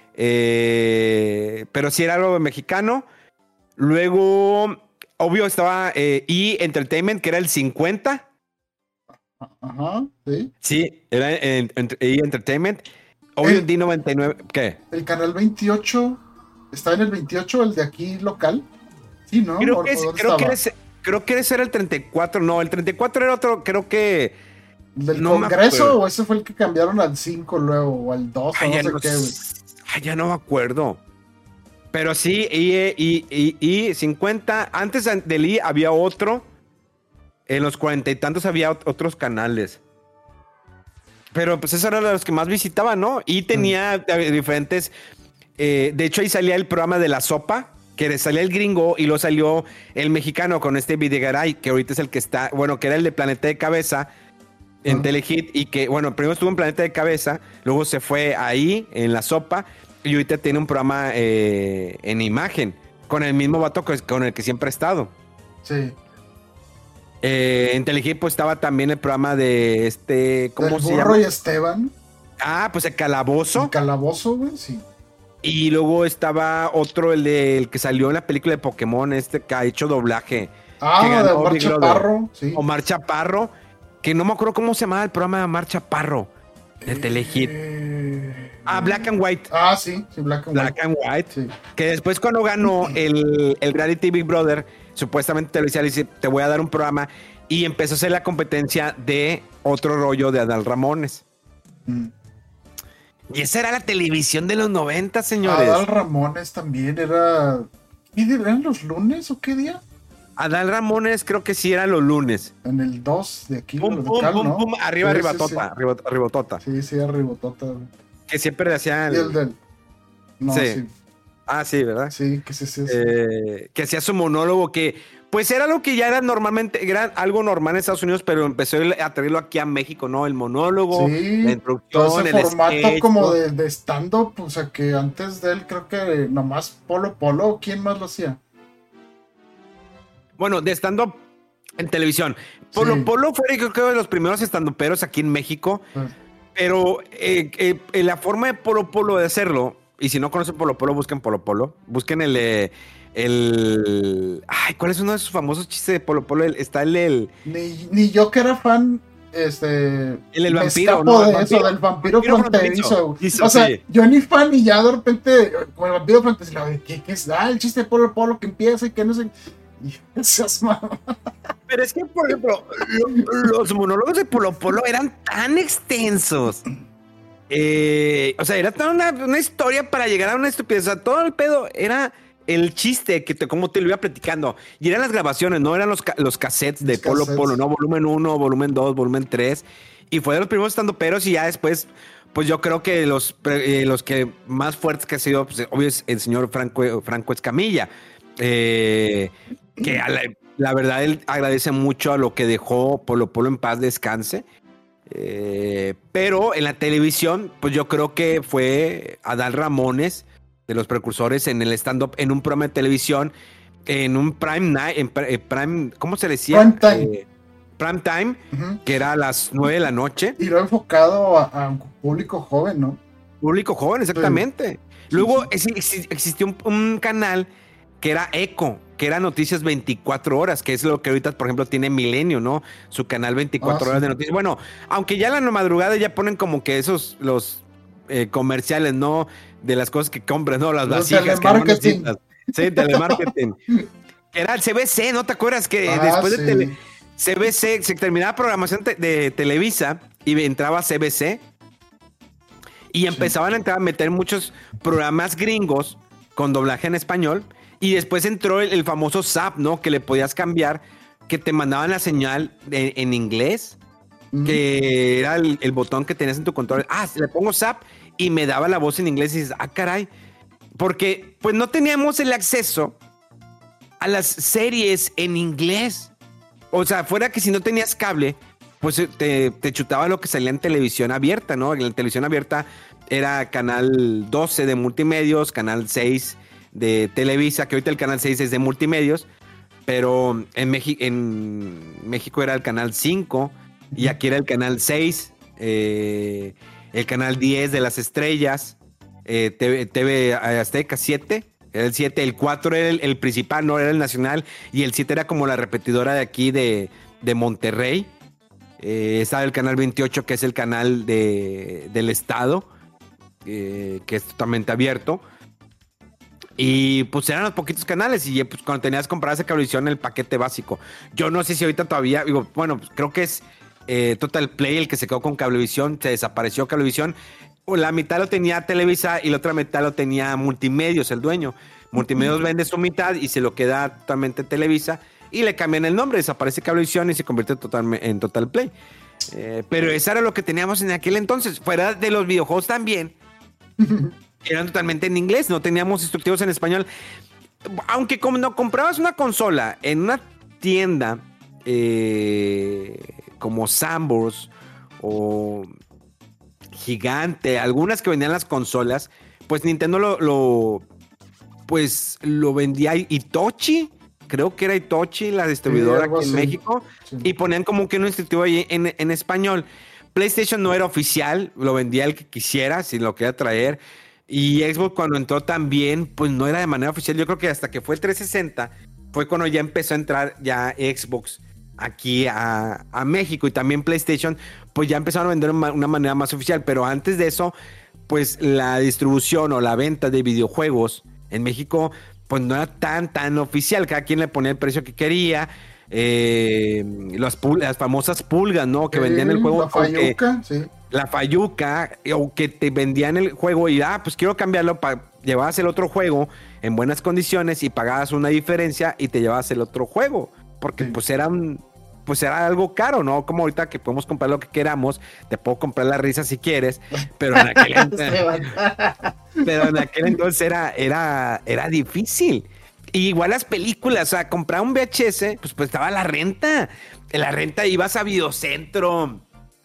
pero sí era algo mexicano. Luego, obvio, estaba Entertainment, que era el 50. Ajá, sí. Sí, era Entertainment. Obvio, el D99, ¿qué? El canal 28, ¿está en el 28, el de aquí local? Sí, ¿no? Creo que ese era el 34. No, el 34 era otro, creo que... ¿Del Congreso o ese fue el que cambiaron al 5 luego? O al 2 o no sé qué, güey. Ya no me acuerdo. Pero sí, y 50... Antes del I había otro. En los 40 y tantos había otros canales. Pero pues esos eran los que más visitaban, ¿no? Y tenía diferentes... de hecho, ahí salía el programa de La Sopa, que salía el gringo y luego salió el mexicano con este Videgaray, que ahorita es el que está, bueno, que era el de Planeta de Cabeza en Telehit, y que, bueno, primero estuvo en Planeta de Cabeza, luego se fue ahí en La Sopa, y ahorita tiene un programa en Imagen, con el mismo vato con el que siempre ha estado. Sí. En Telehit pues estaba también el programa de ¿cómo se llama? Burro y Esteban. Ah, pues el Calabozo. El Calabozo, güey, sí. Y luego estaba otro, el que salió en la película de Pokémon, que ha hecho doblaje. De Omar Chaparro, sí. Omar Chaparro, que no me acuerdo cómo se llamaba el programa de Omar Chaparro, de Telehit. Black and White. Sí, Black and White. Sí. Que después cuando ganó el reality Big Brother, supuestamente Televisa le dice, te voy a dar un programa, y empezó a hacer la competencia de otro rollo de Adal Ramones. Y esa era la televisión de los 90, señores. Adal Ramones también era... ¿Eran los lunes o qué día? Adal Ramones creo que sí eran los lunes. En el 2 de aquí, pum, local, pum, ¿no? Pum, arriba, Sí, arribatota, sí. arribotota. Sí, arribotota. Que siempre le hacían... Y el del... No, sí. Sí, ¿verdad? Sí, que sí. Que hacía su monólogo, que pues era lo que ya era normalmente, era algo normal en Estados Unidos, pero empezó a traerlo aquí a México, ¿no? El monólogo, la introducción, todo ese formato sketch, como ¿no? de stand-up, o sea, que antes de él creo que nomás Polo, ¿quién más lo hacía? Bueno, de stand-up en televisión. Polo fue creo que de los primeros stand-uperos aquí en México, pero la forma de Polo de hacerlo, y si no conocen Polo, busquen Polo, busquen ¿cuál es uno de sus famosos chistes de Polo? Está Ni yo que era fan, el vampiro, ¿no? Del vampiro fronterizo. O sea, yo ni fan y ya de repente, con el vampiro fronterizo, ¿qué es? El chiste de Polo que empieza y que no sé. Pero es que, por ejemplo, los monólogos de Polo eran tan extensos. O sea, era toda una historia para llegar a una estupidez. O sea, todo el pedo era el chiste como te lo iba platicando. Y eran las grabaciones, no eran los cassettes de Polo, ¿no? Volumen 1, volumen 2, volumen 3. Y fue de los primeros estandoperos y ya después, pues yo creo que los que más fuertes que ha sido, pues, obvio, es el señor Franco Escamilla. Que la verdad él agradece mucho a lo que dejó Polo en paz descanse. Pero en la televisión, pues yo creo que fue Adal Ramones, de los precursores en el stand-up, en un programa de televisión, en un prime night, prime, ¿cómo se decía? Prime time, que era a las 9 de la noche. Y lo enfocado a un público joven, ¿no? Público joven, exactamente. Sí. Luego existió un canal que era Eco, que era Noticias 24 horas, que es lo que ahorita, por ejemplo, tiene Milenio, ¿no? Su canal 24 horas de noticias. Bueno, aunque ya en la madrugada ya ponen como que los comerciales, ¿no? De las cosas que compras, ¿no? Las vasijas. Telemarketing. Sí, telemarketing. Que era el CBC, ¿no? ¿Te acuerdas que después de CBC se terminaba programación de Televisa y entraba CBC y empezaban a meter muchos programas gringos con doblaje en español? Y después entró el famoso Zap, ¿no? Que le podías cambiar, que te mandaban la señal en inglés, que era el botón que tenías en tu control. Le pongo Zap y me daba la voz en inglés y dices, caray. Porque pues no teníamos el acceso a las series en inglés. O sea, fuera que si no tenías cable, pues te chutaba lo que salía en televisión abierta, ¿no? En la televisión abierta era canal 12 de multimedios, canal 6 de Televisa, que ahorita el canal 6 es de multimedios, pero en México era el canal 5 y aquí era el canal 6, el canal 10 de las estrellas, TV Azteca 7, era el 7, el 4 era el principal, no era el nacional, y el 7 era como la repetidora de aquí de Monterrey. Estaba el canal 28, que es el canal del estado, que es totalmente abierto. Y pues eran los poquitos canales y pues cuando tenías que comprar esa cablevisión, el paquete básico. Yo no sé si ahorita todavía, bueno, pues creo que es Total Play el que se quedó con Cablevisión, se desapareció Cablevisión. La mitad lo tenía Televisa y la otra mitad lo tenía Multimedios, el dueño. Multimedios vende su mitad y se lo queda totalmente Televisa y le cambian el nombre, desaparece Cablevisión y se convierte en Total Play. Pero eso era lo que teníamos en aquel entonces. Fuera de los videojuegos también. Eran totalmente en inglés, no teníamos instructivos en español. Aunque cuando comprabas una consola en una tienda como Sanborns o Gigante, algunas que vendían las consolas, pues Nintendo lo vendía Itochi, creo que era Itochi, la distribuidora algo aquí en así. México, Sí. y ponían como que un instructivo ahí en español. PlayStation no era oficial, lo vendía el que quisiera, si lo quería traer. Y Xbox cuando entró también, pues no era de manera oficial. Yo creo que hasta que fue el 360, fue cuando ya empezó a entrar ya Xbox aquí a México. Y también PlayStation, pues ya empezaron a vender de una manera más oficial. Pero antes de eso, pues la distribución o la venta de videojuegos en México, pues no era tan oficial. Cada quien le ponía el precio que quería. Las famosas pulgas, ¿no? Que vendían el juego. La Fayuca, sí. La Fayuca, o que te vendían el juego y pues quiero cambiarlo para llevabas el otro juego en buenas condiciones y pagabas una diferencia y te llevabas el otro juego. Porque Sí. pues era algo caro, ¿no? Como ahorita que podemos comprar lo que queramos, te puedo comprar la risa si quieres, pero en aquel entonces era difícil. Y igual las películas, o sea, comprar un VHS, pues estaba la renta. En la renta ibas a Videocentro,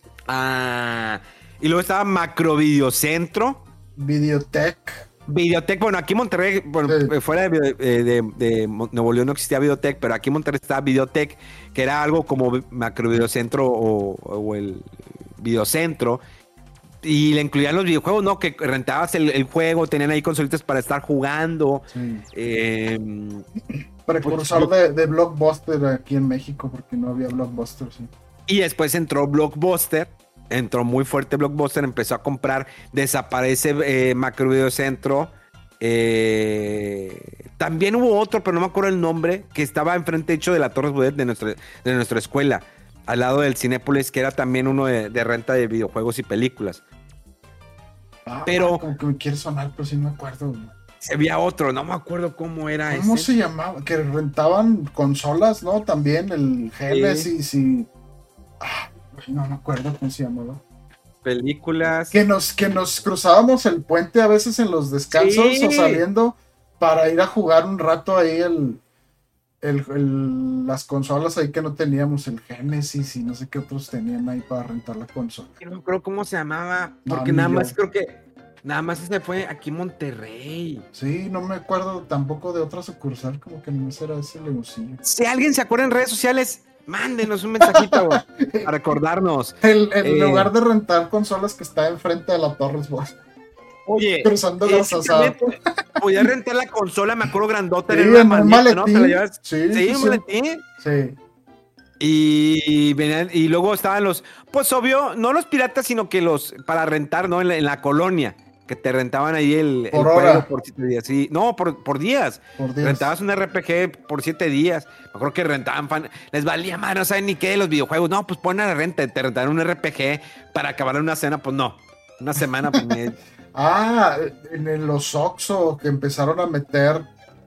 y luego estaba Macro Videocentro. Videotech. Videotech, bueno, aquí en Monterrey, bueno, Sí. fuera de Nuevo León no existía Videotech, pero aquí en Monterrey estaba Videotech, que era algo como Macro Videocentro o el Videocentro. Y le incluían los videojuegos, ¿no? Que rentabas el juego, tenían ahí consolitas para estar jugando. Sí. Precursor de Blockbuster aquí en México, porque no había Blockbuster, sí. Y después entró Blockbuster, entró muy fuerte Blockbuster, empezó a comprar, desaparece Macro Videocentro. También hubo otro, pero no me acuerdo el nombre, que estaba enfrente hecho de la Torres Bodet de nuestra escuela, al lado del Cinépolis, que era también uno de renta de videojuegos y películas. Pero como que me quiere sonar, pero sí no me acuerdo. se había otro, no me acuerdo cómo era ¿Cómo ese. se llamaba? Que rentaban consolas, ¿no? También el Genesis y... no me acuerdo cómo se llamaba. Películas. Que nos cruzábamos el puente a veces en los descansos, Sí. o saliendo para ir a jugar un rato ahí las consolas ahí que no teníamos, el Genesis y no sé qué otros tenían ahí para rentar la consola. No me acuerdo cómo se llamaba, porque No, nada ni más yo. creo que nada más se fue aquí en Monterrey. Sí, no me acuerdo tampoco de otra sucursal, como que no era ese Leoncillo. Si alguien se acuerda en redes sociales, mándenos un mensajito, güey, para recordarnos. El lugar de rentar consolas que está enfrente de la Torres Bosch. Oye, Cruzando Garzazada. podías rentar la consola, me acuerdo grandota, Sí, en una en un maldita, ¿no? Te la maletín. llevas. Sí, un maletín. Sí. Y venían, y luego estaban pues obvio, no los piratas, sino que los para rentar, ¿no? En la colonia, que te rentaban ahí el Por juego hora. por 7 días. Sí, no, por días. Por días. Rentabas un RPG por 7 días. Me acuerdo que rentaban les valía más, no saben ni qué de los videojuegos. No, pues ponen a la renta, te rentaron un RPG para acabar en una cena, pues no. Una semana, pues en los Oxxo que empezaron a meter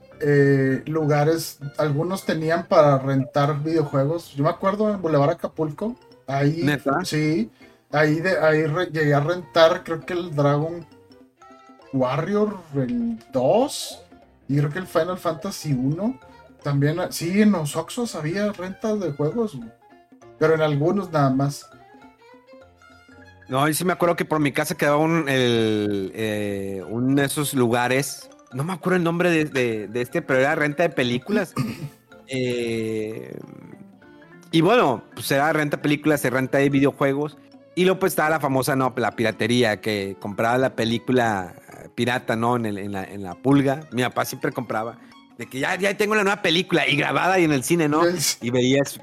lugares, algunos tenían para rentar videojuegos. Yo me acuerdo en Boulevard Acapulco, ahí, ¿Neta? sí, ahí llegué a rentar, creo que el Dragon Warrior, el 2, y creo que el Final Fantasy 1. También, sí, en los Oxxos había rentas de juegos, pero en algunos nada más. No, y sí me acuerdo que por mi casa quedaba uno de esos lugares. No me acuerdo el nombre de este, pero era renta de películas. Y bueno, pues era renta de películas, renta de videojuegos. Y luego pues estaba la famosa, no, la piratería, que compraba la película pirata, ¿no? En la pulga. Mi papá siempre compraba. De que ya tengo la nueva película y grabada y en el cine, ¿no? Y veías.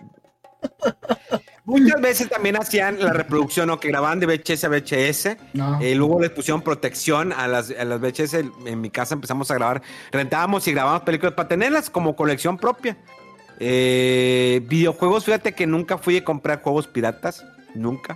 Muchas veces también hacían la reproducción, ¿no? Que grababan de VHS a VHS. No. Luego les pusieron protección a las VHS. En mi casa empezamos a grabar. Rentábamos y grabábamos películas para tenerlas como colección propia. Videojuegos, fíjate que nunca fui a comprar juegos piratas. Nunca.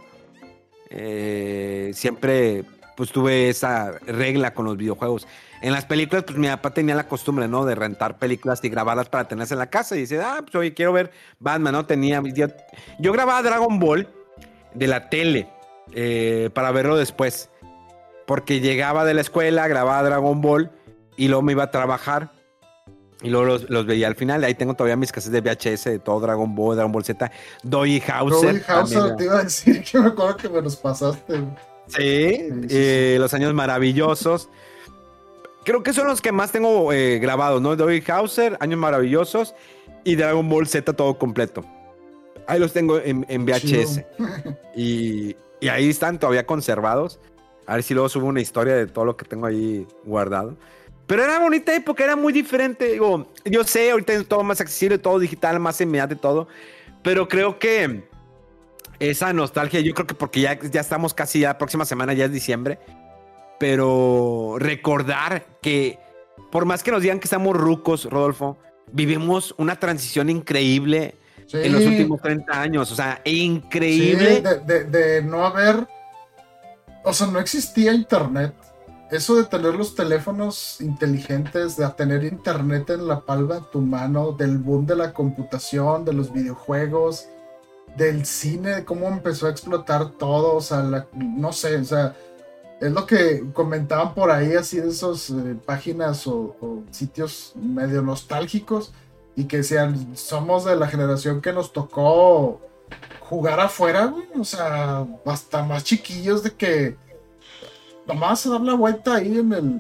Siempre pues tuve esa regla con los videojuegos. En las películas, pues mi papá tenía la costumbre, ¿no? De rentar películas y grabarlas para tenerlas en la casa. Y dice, pues oye, quiero ver Batman, ¿no? Yo grababa Dragon Ball de la tele para verlo después. Porque llegaba de la escuela, grababa Dragon Ball y luego me iba a trabajar. Y luego los veía al final. Ahí tengo todavía mis cassettes de VHS de todo Dragon Ball Z. Doggy Hauser. Te iba a decir que me acuerdo que me los pasaste. Sí. Los años maravillosos. Creo que son los que más tengo grabados, ¿no? Doggy Hauser, Años Maravillosos. y Dragon Ball Z todo completo. Ahí los tengo en VHS. Y ahí están todavía conservados. A ver si luego subo una historia de todo lo que tengo ahí guardado. Pero era bonita época, era muy diferente. Digo, yo sé, ahorita es todo más accesible, todo digital, más inmediato y todo. Pero creo que esa nostalgia, yo creo que porque ya estamos casi, ya la próxima semana ya es diciembre. Pero recordar que, por más que nos digan que estamos rucos, Rodolfo, vivimos una transición increíble en los últimos 30 años. O sea, increíble. Sí, de no haber... O sea, no existía internet. Eso de tener los teléfonos inteligentes, de tener internet en la palma de tu mano, del boom de la computación, de los videojuegos, del cine, de cómo empezó a explotar todo, o sea, no sé, o sea, es lo que comentaban por ahí, así de esas páginas o sitios medio nostálgicos, y que decían, somos de la generación que nos tocó jugar afuera, güey, o sea, hasta más chiquillos de que nomás a dar la vuelta ahí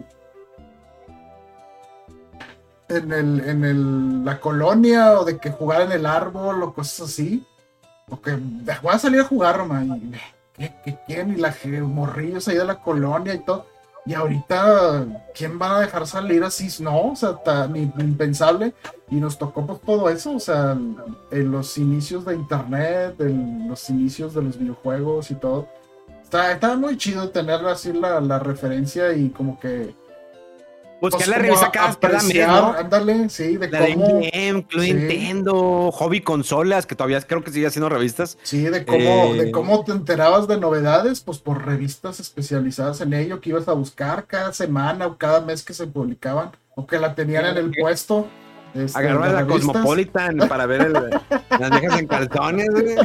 la colonia, o de que jugar en el árbol o cosas así, o que voy a salir a jugar, man, ¿qué quieren? Y morrillos ahí de la colonia y todo, y ahorita, ¿quién van a dejar salir así? No, o sea, impensable. Y nos tocó pues todo eso, o sea, en los inicios de internet, en los inicios de los videojuegos y todo. Está muy chido tener así la referencia y como que... Buscar la revista cada mes, ¿no? Ándale, sí, de la cómo... de Game, Club sí. Nintendo, Hobby Consolas, que todavía creo que sigue haciendo revistas. Sí, de cómo te enterabas de novedades, pues por revistas especializadas en ello, que ibas a buscar cada semana o cada mes que se publicaban, o que la tenían en el puesto. Agarró a la Cosmopolitan para ver las viejas en calzones, güey.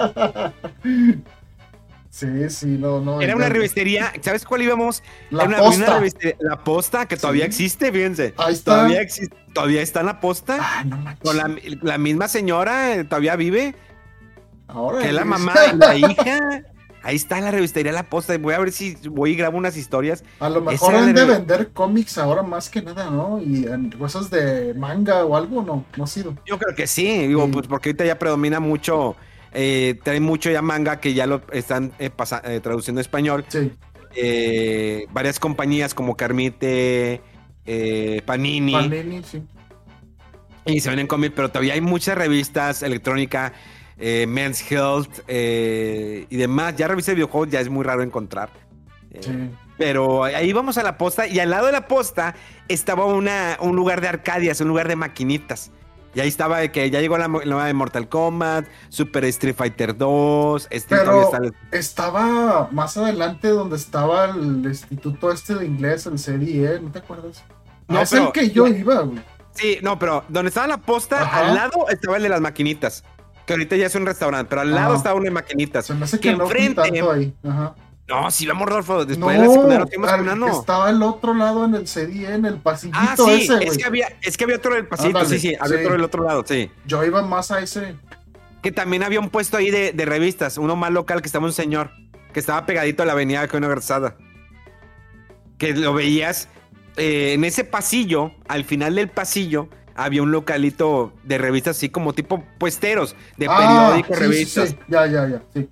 Sí, no. Era una revistería, ¿sabes cuál íbamos? La Era Posta. Una revistería, La Posta, que todavía existe, fíjense. Ahí está. Todavía está en La Posta. Ah, no manches. Con la misma señora, todavía vive. Ahora que es la mamá y la hija. Ahí está la revistería La Posta. Voy a ver si voy y grabo unas historias. A lo mejor han de vender cómics ahora más que nada, ¿no? Y cosas de manga o algo, no ha sido. Yo creo que sí, digo, pues porque ahorita ya predomina mucho, trae mucho ya manga que ya lo están traduciendo a español. Sí. Varias compañías como Carmite, Panini, sí. Y se ven en cómic, pero todavía hay muchas revistas electrónicas, Men's Health y demás. Ya revistas de videojuegos ya es muy raro encontrar. Sí. Pero ahí vamos a La Posta y al lado de La Posta estaba un lugar de arcadias, un lugar de maquinitas. Y ahí estaba que ya llegó la nueva de Mortal Kombat, Super Street Fighter 2. Pero estaba más adelante donde estaba el instituto de inglés, el CDE, ¿no te acuerdas? No, es el que yo iba, güey. Sí, no, pero donde estaba La Posta, al lado estaba el de las maquinitas. Que ahorita ya es un restaurante, pero al lado estaba una de maquinitas. Se me hace que no fui tanto ahí. Ajá. No, sí, vamos, Rodolfo. Después de la secundaria fuimos caminando. Estaba el otro lado en el CDE, en el pasillito sí, ese, güey. Es que había otro del pasillito, había otro del otro lado, sí. Yo iba más a ese. Que también había un puesto ahí de revistas, uno más local, que estaba un señor, que estaba pegadito a la avenida Coino Garzada. Que lo veías en ese pasillo, al final del pasillo, había un localito de revistas así como tipo puesteros, de periódicos, revistas. Sí, ya, sí.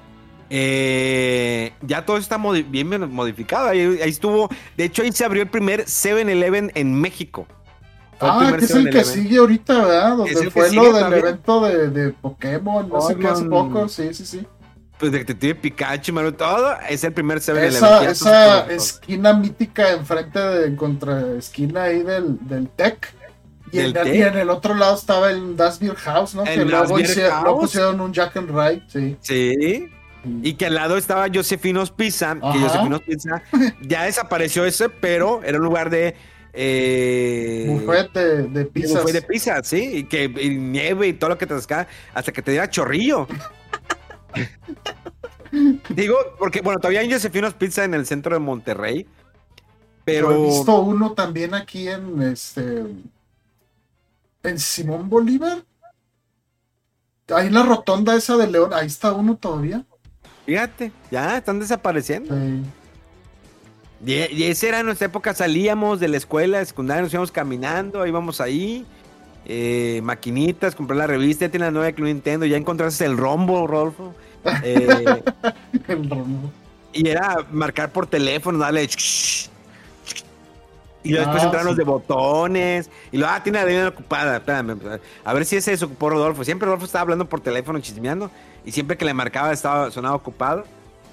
Ya todo está bien modificado. Ahí estuvo. De hecho, ahí se abrió el primer 7-Eleven en México. Que es el que sigue ahorita, ¿verdad? Donde fue lo del evento de Pokémon, no sé qué, hace poco. Sí. Pues Detective Pikachu, mano, todo. Es el primer 7-Eleven. Esa esquina mítica enfrente de esquina ahí del Tech. Y en el otro lado estaba el Das Beer House, ¿no? Que luego pusieron un Jack and Ride, sí. Y que al lado estaba Josefino's Pizza, que Josefino's Pizza ya desapareció ese, pero era un lugar de buffet de pizzas. Buffet de pizza, sí, y nieve y todo lo que te descaba, hasta que te diera chorrillo. Digo, porque bueno, todavía hay Josefino's Pizza en el centro de Monterrey, pero yo he visto uno también aquí en Simón Bolívar. Ahí en la rotonda esa de León, ahí está uno todavía. Fíjate, ya están desapareciendo. Sí. Y esa era nuestra época, salíamos de la escuela secundaria, nos íbamos caminando, íbamos ahí. maquinitas, compré la revista, ya tiene la nueva Club Nintendo, ya encontraste el rombo, Rodolfo. El rombo. Y era marcar por teléfono, darle... Y luego después entraron los de botones. Y luego, tiene la línea ocupada. Espérame, a ver si ese desocupó Rodolfo. Siempre Rodolfo estaba hablando por teléfono, chismeando. Y siempre que le marcaba sonaba ocupado.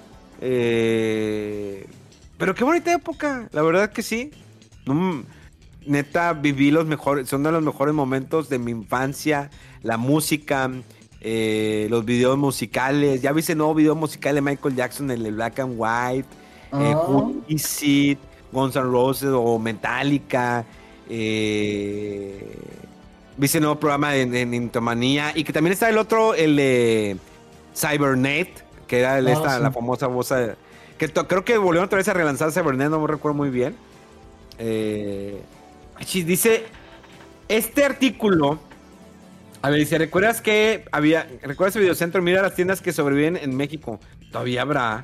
Pero qué bonita época. La verdad que sí. Neta, viví son de los mejores momentos de mi infancia. La música, los videos musicales. Ya vi ese nuevo video musical de Michael Jackson, el de Black and White. Who Is It, Guns N' Roses o Metallica. Vi ese nuevo programa en Intomanía. Y que también está el otro, el de Cybernet, que era la famosa voz. Creo que volvieron otra vez a relanzar Cybernet, no me recuerdo muy bien. Dice este artículo. A ver, dice, ¿recuerdas el videocentro? Mira las tiendas que sobreviven en México. Todavía habrá.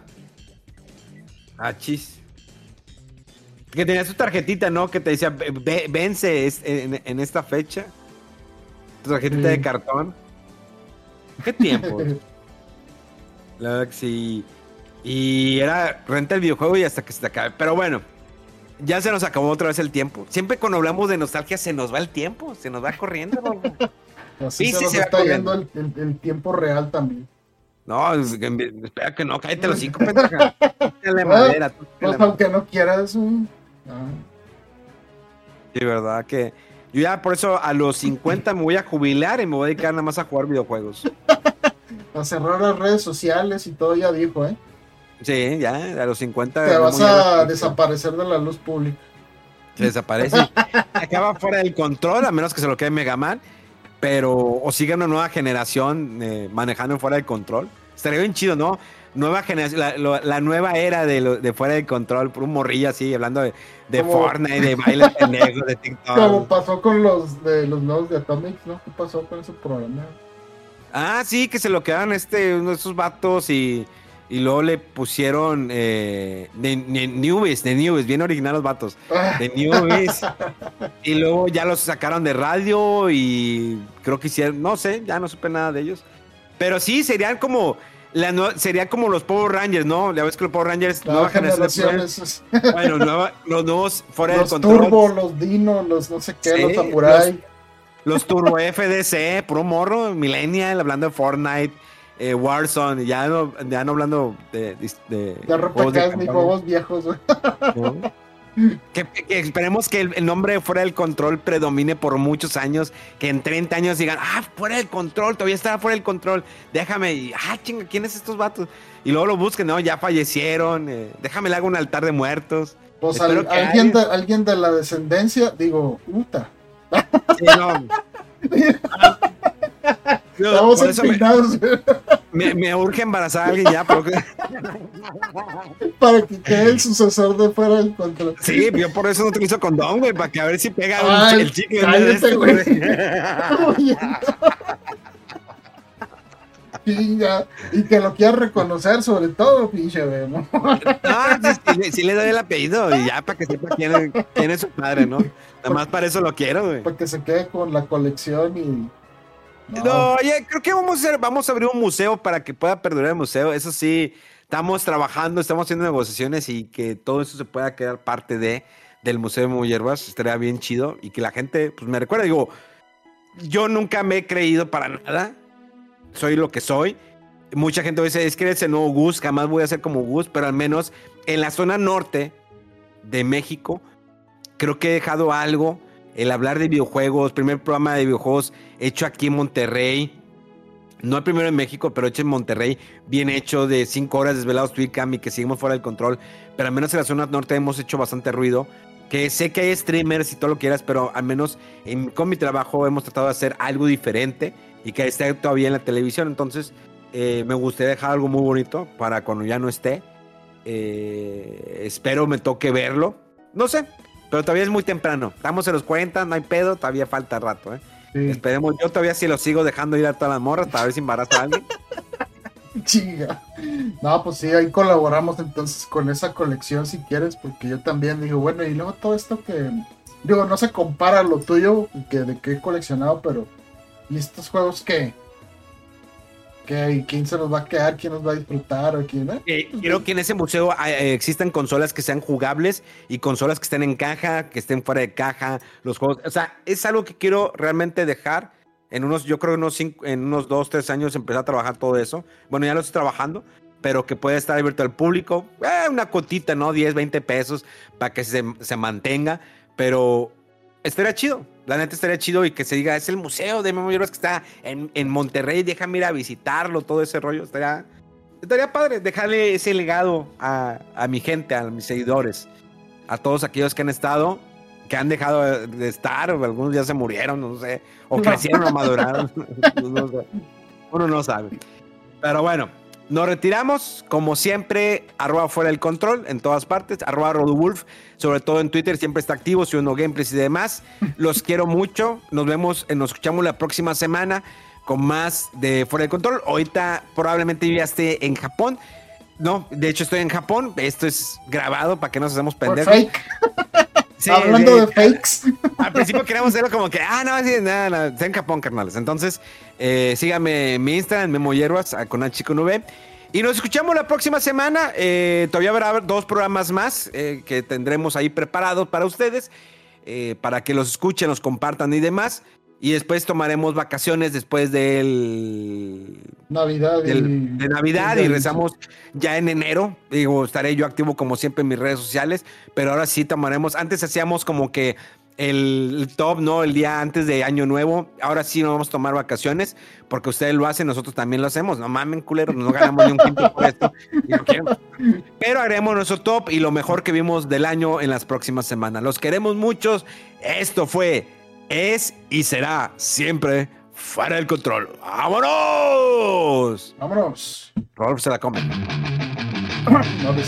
Que tenía su tarjetita, ¿no? Que te decía, vence en esta fecha. Tu tarjetita de cartón. ¿Qué tiempo? La verdad que sí. Y era renta el videojuego y hasta que se te acabe. Pero bueno, ya se nos acabó otra vez el tiempo. Siempre cuando hablamos de nostalgia se nos va el tiempo. Se nos va corriendo, ¿no? Así se nos está yendo el tiempo real también. No, espera que no, cállate los 5, pendeja. Tócale madera. Pues aunque no quieras. Sí, verdad que yo ya por eso a los 50 me voy a jubilar y me voy a dedicar nada más a jugar videojuegos. A cerrar las redes sociales y todo, ya dijo, ¿eh? Sí, ya, a los 50. Te vas a desaparecer de la luz pública. Se desaparece. Acaba fuera del control, a menos que se lo quede Mega Man. O siga una nueva generación manejando fuera del control. Estaría bien chido, ¿no? Nueva generación, la nueva era de fuera del control, por un morrillo así, hablando de Fortnite, de bailes pendejos, de TikTok. Como pasó con los nuevos de Atomic, ¿no? ¿Qué pasó con ese programa? Sí, que se lo quedaron uno de esos vatos y luego le pusieron de Newbies, bien original los vatos, de Newbies. Y luego ya los sacaron de radio y creo que hicieron, no sé, ya no supe nada de ellos. Pero sí, serían como los Power Rangers, ¿no? Ya ves que los Power Rangers, nueva generación. Bueno, los nuevos fuera del control. Los Turbo, los Dino, los no sé qué, sí, los Samurai. Los Turbo FDC, puro morro, Millennial, hablando de Fortnite. Warzone, ya no hablando de RPGs ni juegos viejos. ¿No? Que esperemos que el nombre Fuera del Control predomine por muchos años, que en 30 años digan, Fuera del Control, todavía está Fuera del Control, déjame, chinga, ¿quiénes estos vatos? Y luego lo busquen, no, ya fallecieron, déjame le hago un altar de muertos. Pues alguien de la descendencia, digo, puta. Sí, no. Estamos empinados. Me urge embarazar a alguien ya, pero para que quede el sucesor de Fuera del Control. Sí, yo por eso no utilizo condón, güey, para que a ver si pega el chicle. Cállate, güey. Y que lo quieras reconocer, sobre todo, pinche, güey, ¿no? Sí le doy el apellido y ya para que sepa quién es su padre, ¿no? Nada más para eso lo quiero, güey. Para que se quede con la colección y... No, oye, creo que vamos a abrir un museo para que pueda perdurar el museo. Eso sí, estamos trabajando, estamos haciendo negociaciones y que todo eso se pueda quedar parte del Museo de Moyerbas. Estaría bien chido y que la gente pues me recuerde. Digo, yo nunca me he creído para nada. Soy lo que soy. Mucha gente dice, es que eres el nuevo Gus, jamás voy a ser como Gus, pero al menos en la zona norte de México creo que he dejado algo. El hablar de videojuegos, primer programa de videojuegos hecho aquí en Monterrey. No el primero en México, pero hecho en Monterrey. Bien hecho, de 5 horas desvelados Twitcam y que seguimos fuera del control. Pero al menos en la zona norte hemos hecho bastante ruido. Que sé que hay streamers y todo lo que quieras, pero al menos con mi trabajo hemos tratado de hacer algo diferente y que esté todavía en la televisión. Entonces, me gustaría dejar algo muy bonito para cuando ya no esté. Espero me toque verlo. No sé. Pero todavía es muy temprano. Estamos en los 40, no hay pedo, todavía falta rato, Sí. Esperemos, yo todavía sí lo sigo dejando ir a todas las morras para ver si embaraza a alguien. Chinga. No, pues sí, ahí colaboramos entonces con esa colección si quieres, porque yo también digo, bueno, y luego todo esto que Digo, no se compara lo tuyo de que he coleccionado, pero ¿y estos juegos qué? ¿Quién se los va a quedar? ¿Quién los va a disfrutar? ¿O quién, Quiero que en ese museo existan consolas que sean jugables y consolas que estén en caja, que estén fuera de caja, los juegos. O sea, es algo que quiero realmente dejar yo creo en unos 2, 3 años empezar a trabajar todo eso. Bueno, ya lo estoy trabajando, pero que pueda estar abierto al público. Una cotita, ¿no? 10, 20 pesos para que se mantenga, pero estaría chido. La neta estaría chido y que se diga, es el museo de Memo Hierbas que está en Monterrey, déjame ir a visitarlo, todo ese rollo. Estaría padre dejarle ese legado a mi gente, a mis seguidores, a todos aquellos que han estado, que han dejado de estar, o algunos ya se murieron, no sé, o crecieron o maduraron. No sé. Uno no sabe. Pero bueno, nos retiramos, como siempre, @fuera del control en todas partes, @rodowulf, sobre todo en Twitter, siempre está activo, subiendo gameplays y demás. Los quiero mucho, nos escuchamos la próxima semana con más de Fuera del Control. Ahorita probablemente yo ya esté en Japón. No, de hecho estoy en Japón, esto es grabado para que no nos hacemos pendejos. Fake. Sí, hablando de fakes. Al principio queríamos hacerlo como que, no, está en Japón, carnales. Entonces, síganme en mi Instagram, Memo Hierbas, con H con V. Y nos escuchamos la próxima semana. Todavía habrá 2 programas más que tendremos ahí preparados para ustedes, para que los escuchen, los compartan y demás. Y después tomaremos vacaciones después de Navidad y rezamos ya en enero. Digo, estaré yo activo como siempre en mis redes sociales, pero ahora sí tomaremos. Antes hacíamos como que el top, ¿no? El día antes de Año Nuevo. Ahora sí no vamos a tomar vacaciones porque ustedes lo hacen, nosotros también lo hacemos. No mamen, culeros, no ganamos ni un quinto por esto. Pero haremos nuestro top y lo mejor que vimos del año en las próximas semanas. Los queremos muchos. Esto es y será siempre Fuera del Control. ¡Vámonos! ¡Vámonos! Rodolfo se la come. No ves.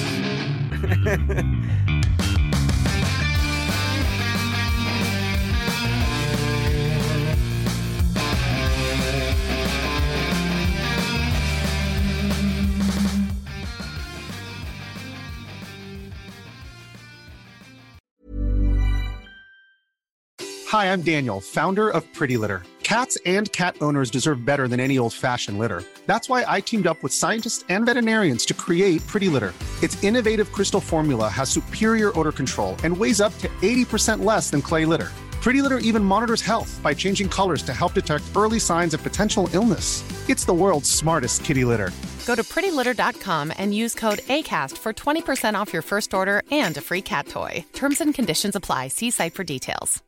Hi, I'm Daniel, founder of Pretty Litter. Cats and cat owners deserve better than any old-fashioned litter. That's why I teamed up with scientists and veterinarians to create Pretty Litter. Its innovative crystal formula has superior odor control and weighs up to 80% less than clay litter. Pretty Litter even monitors health by changing colors to help detect early signs of potential illness. It's the world's smartest kitty litter. Go to prettylitter.com and use code ACAST for 20% off your first order and a free cat toy. Terms and conditions apply. See site for details.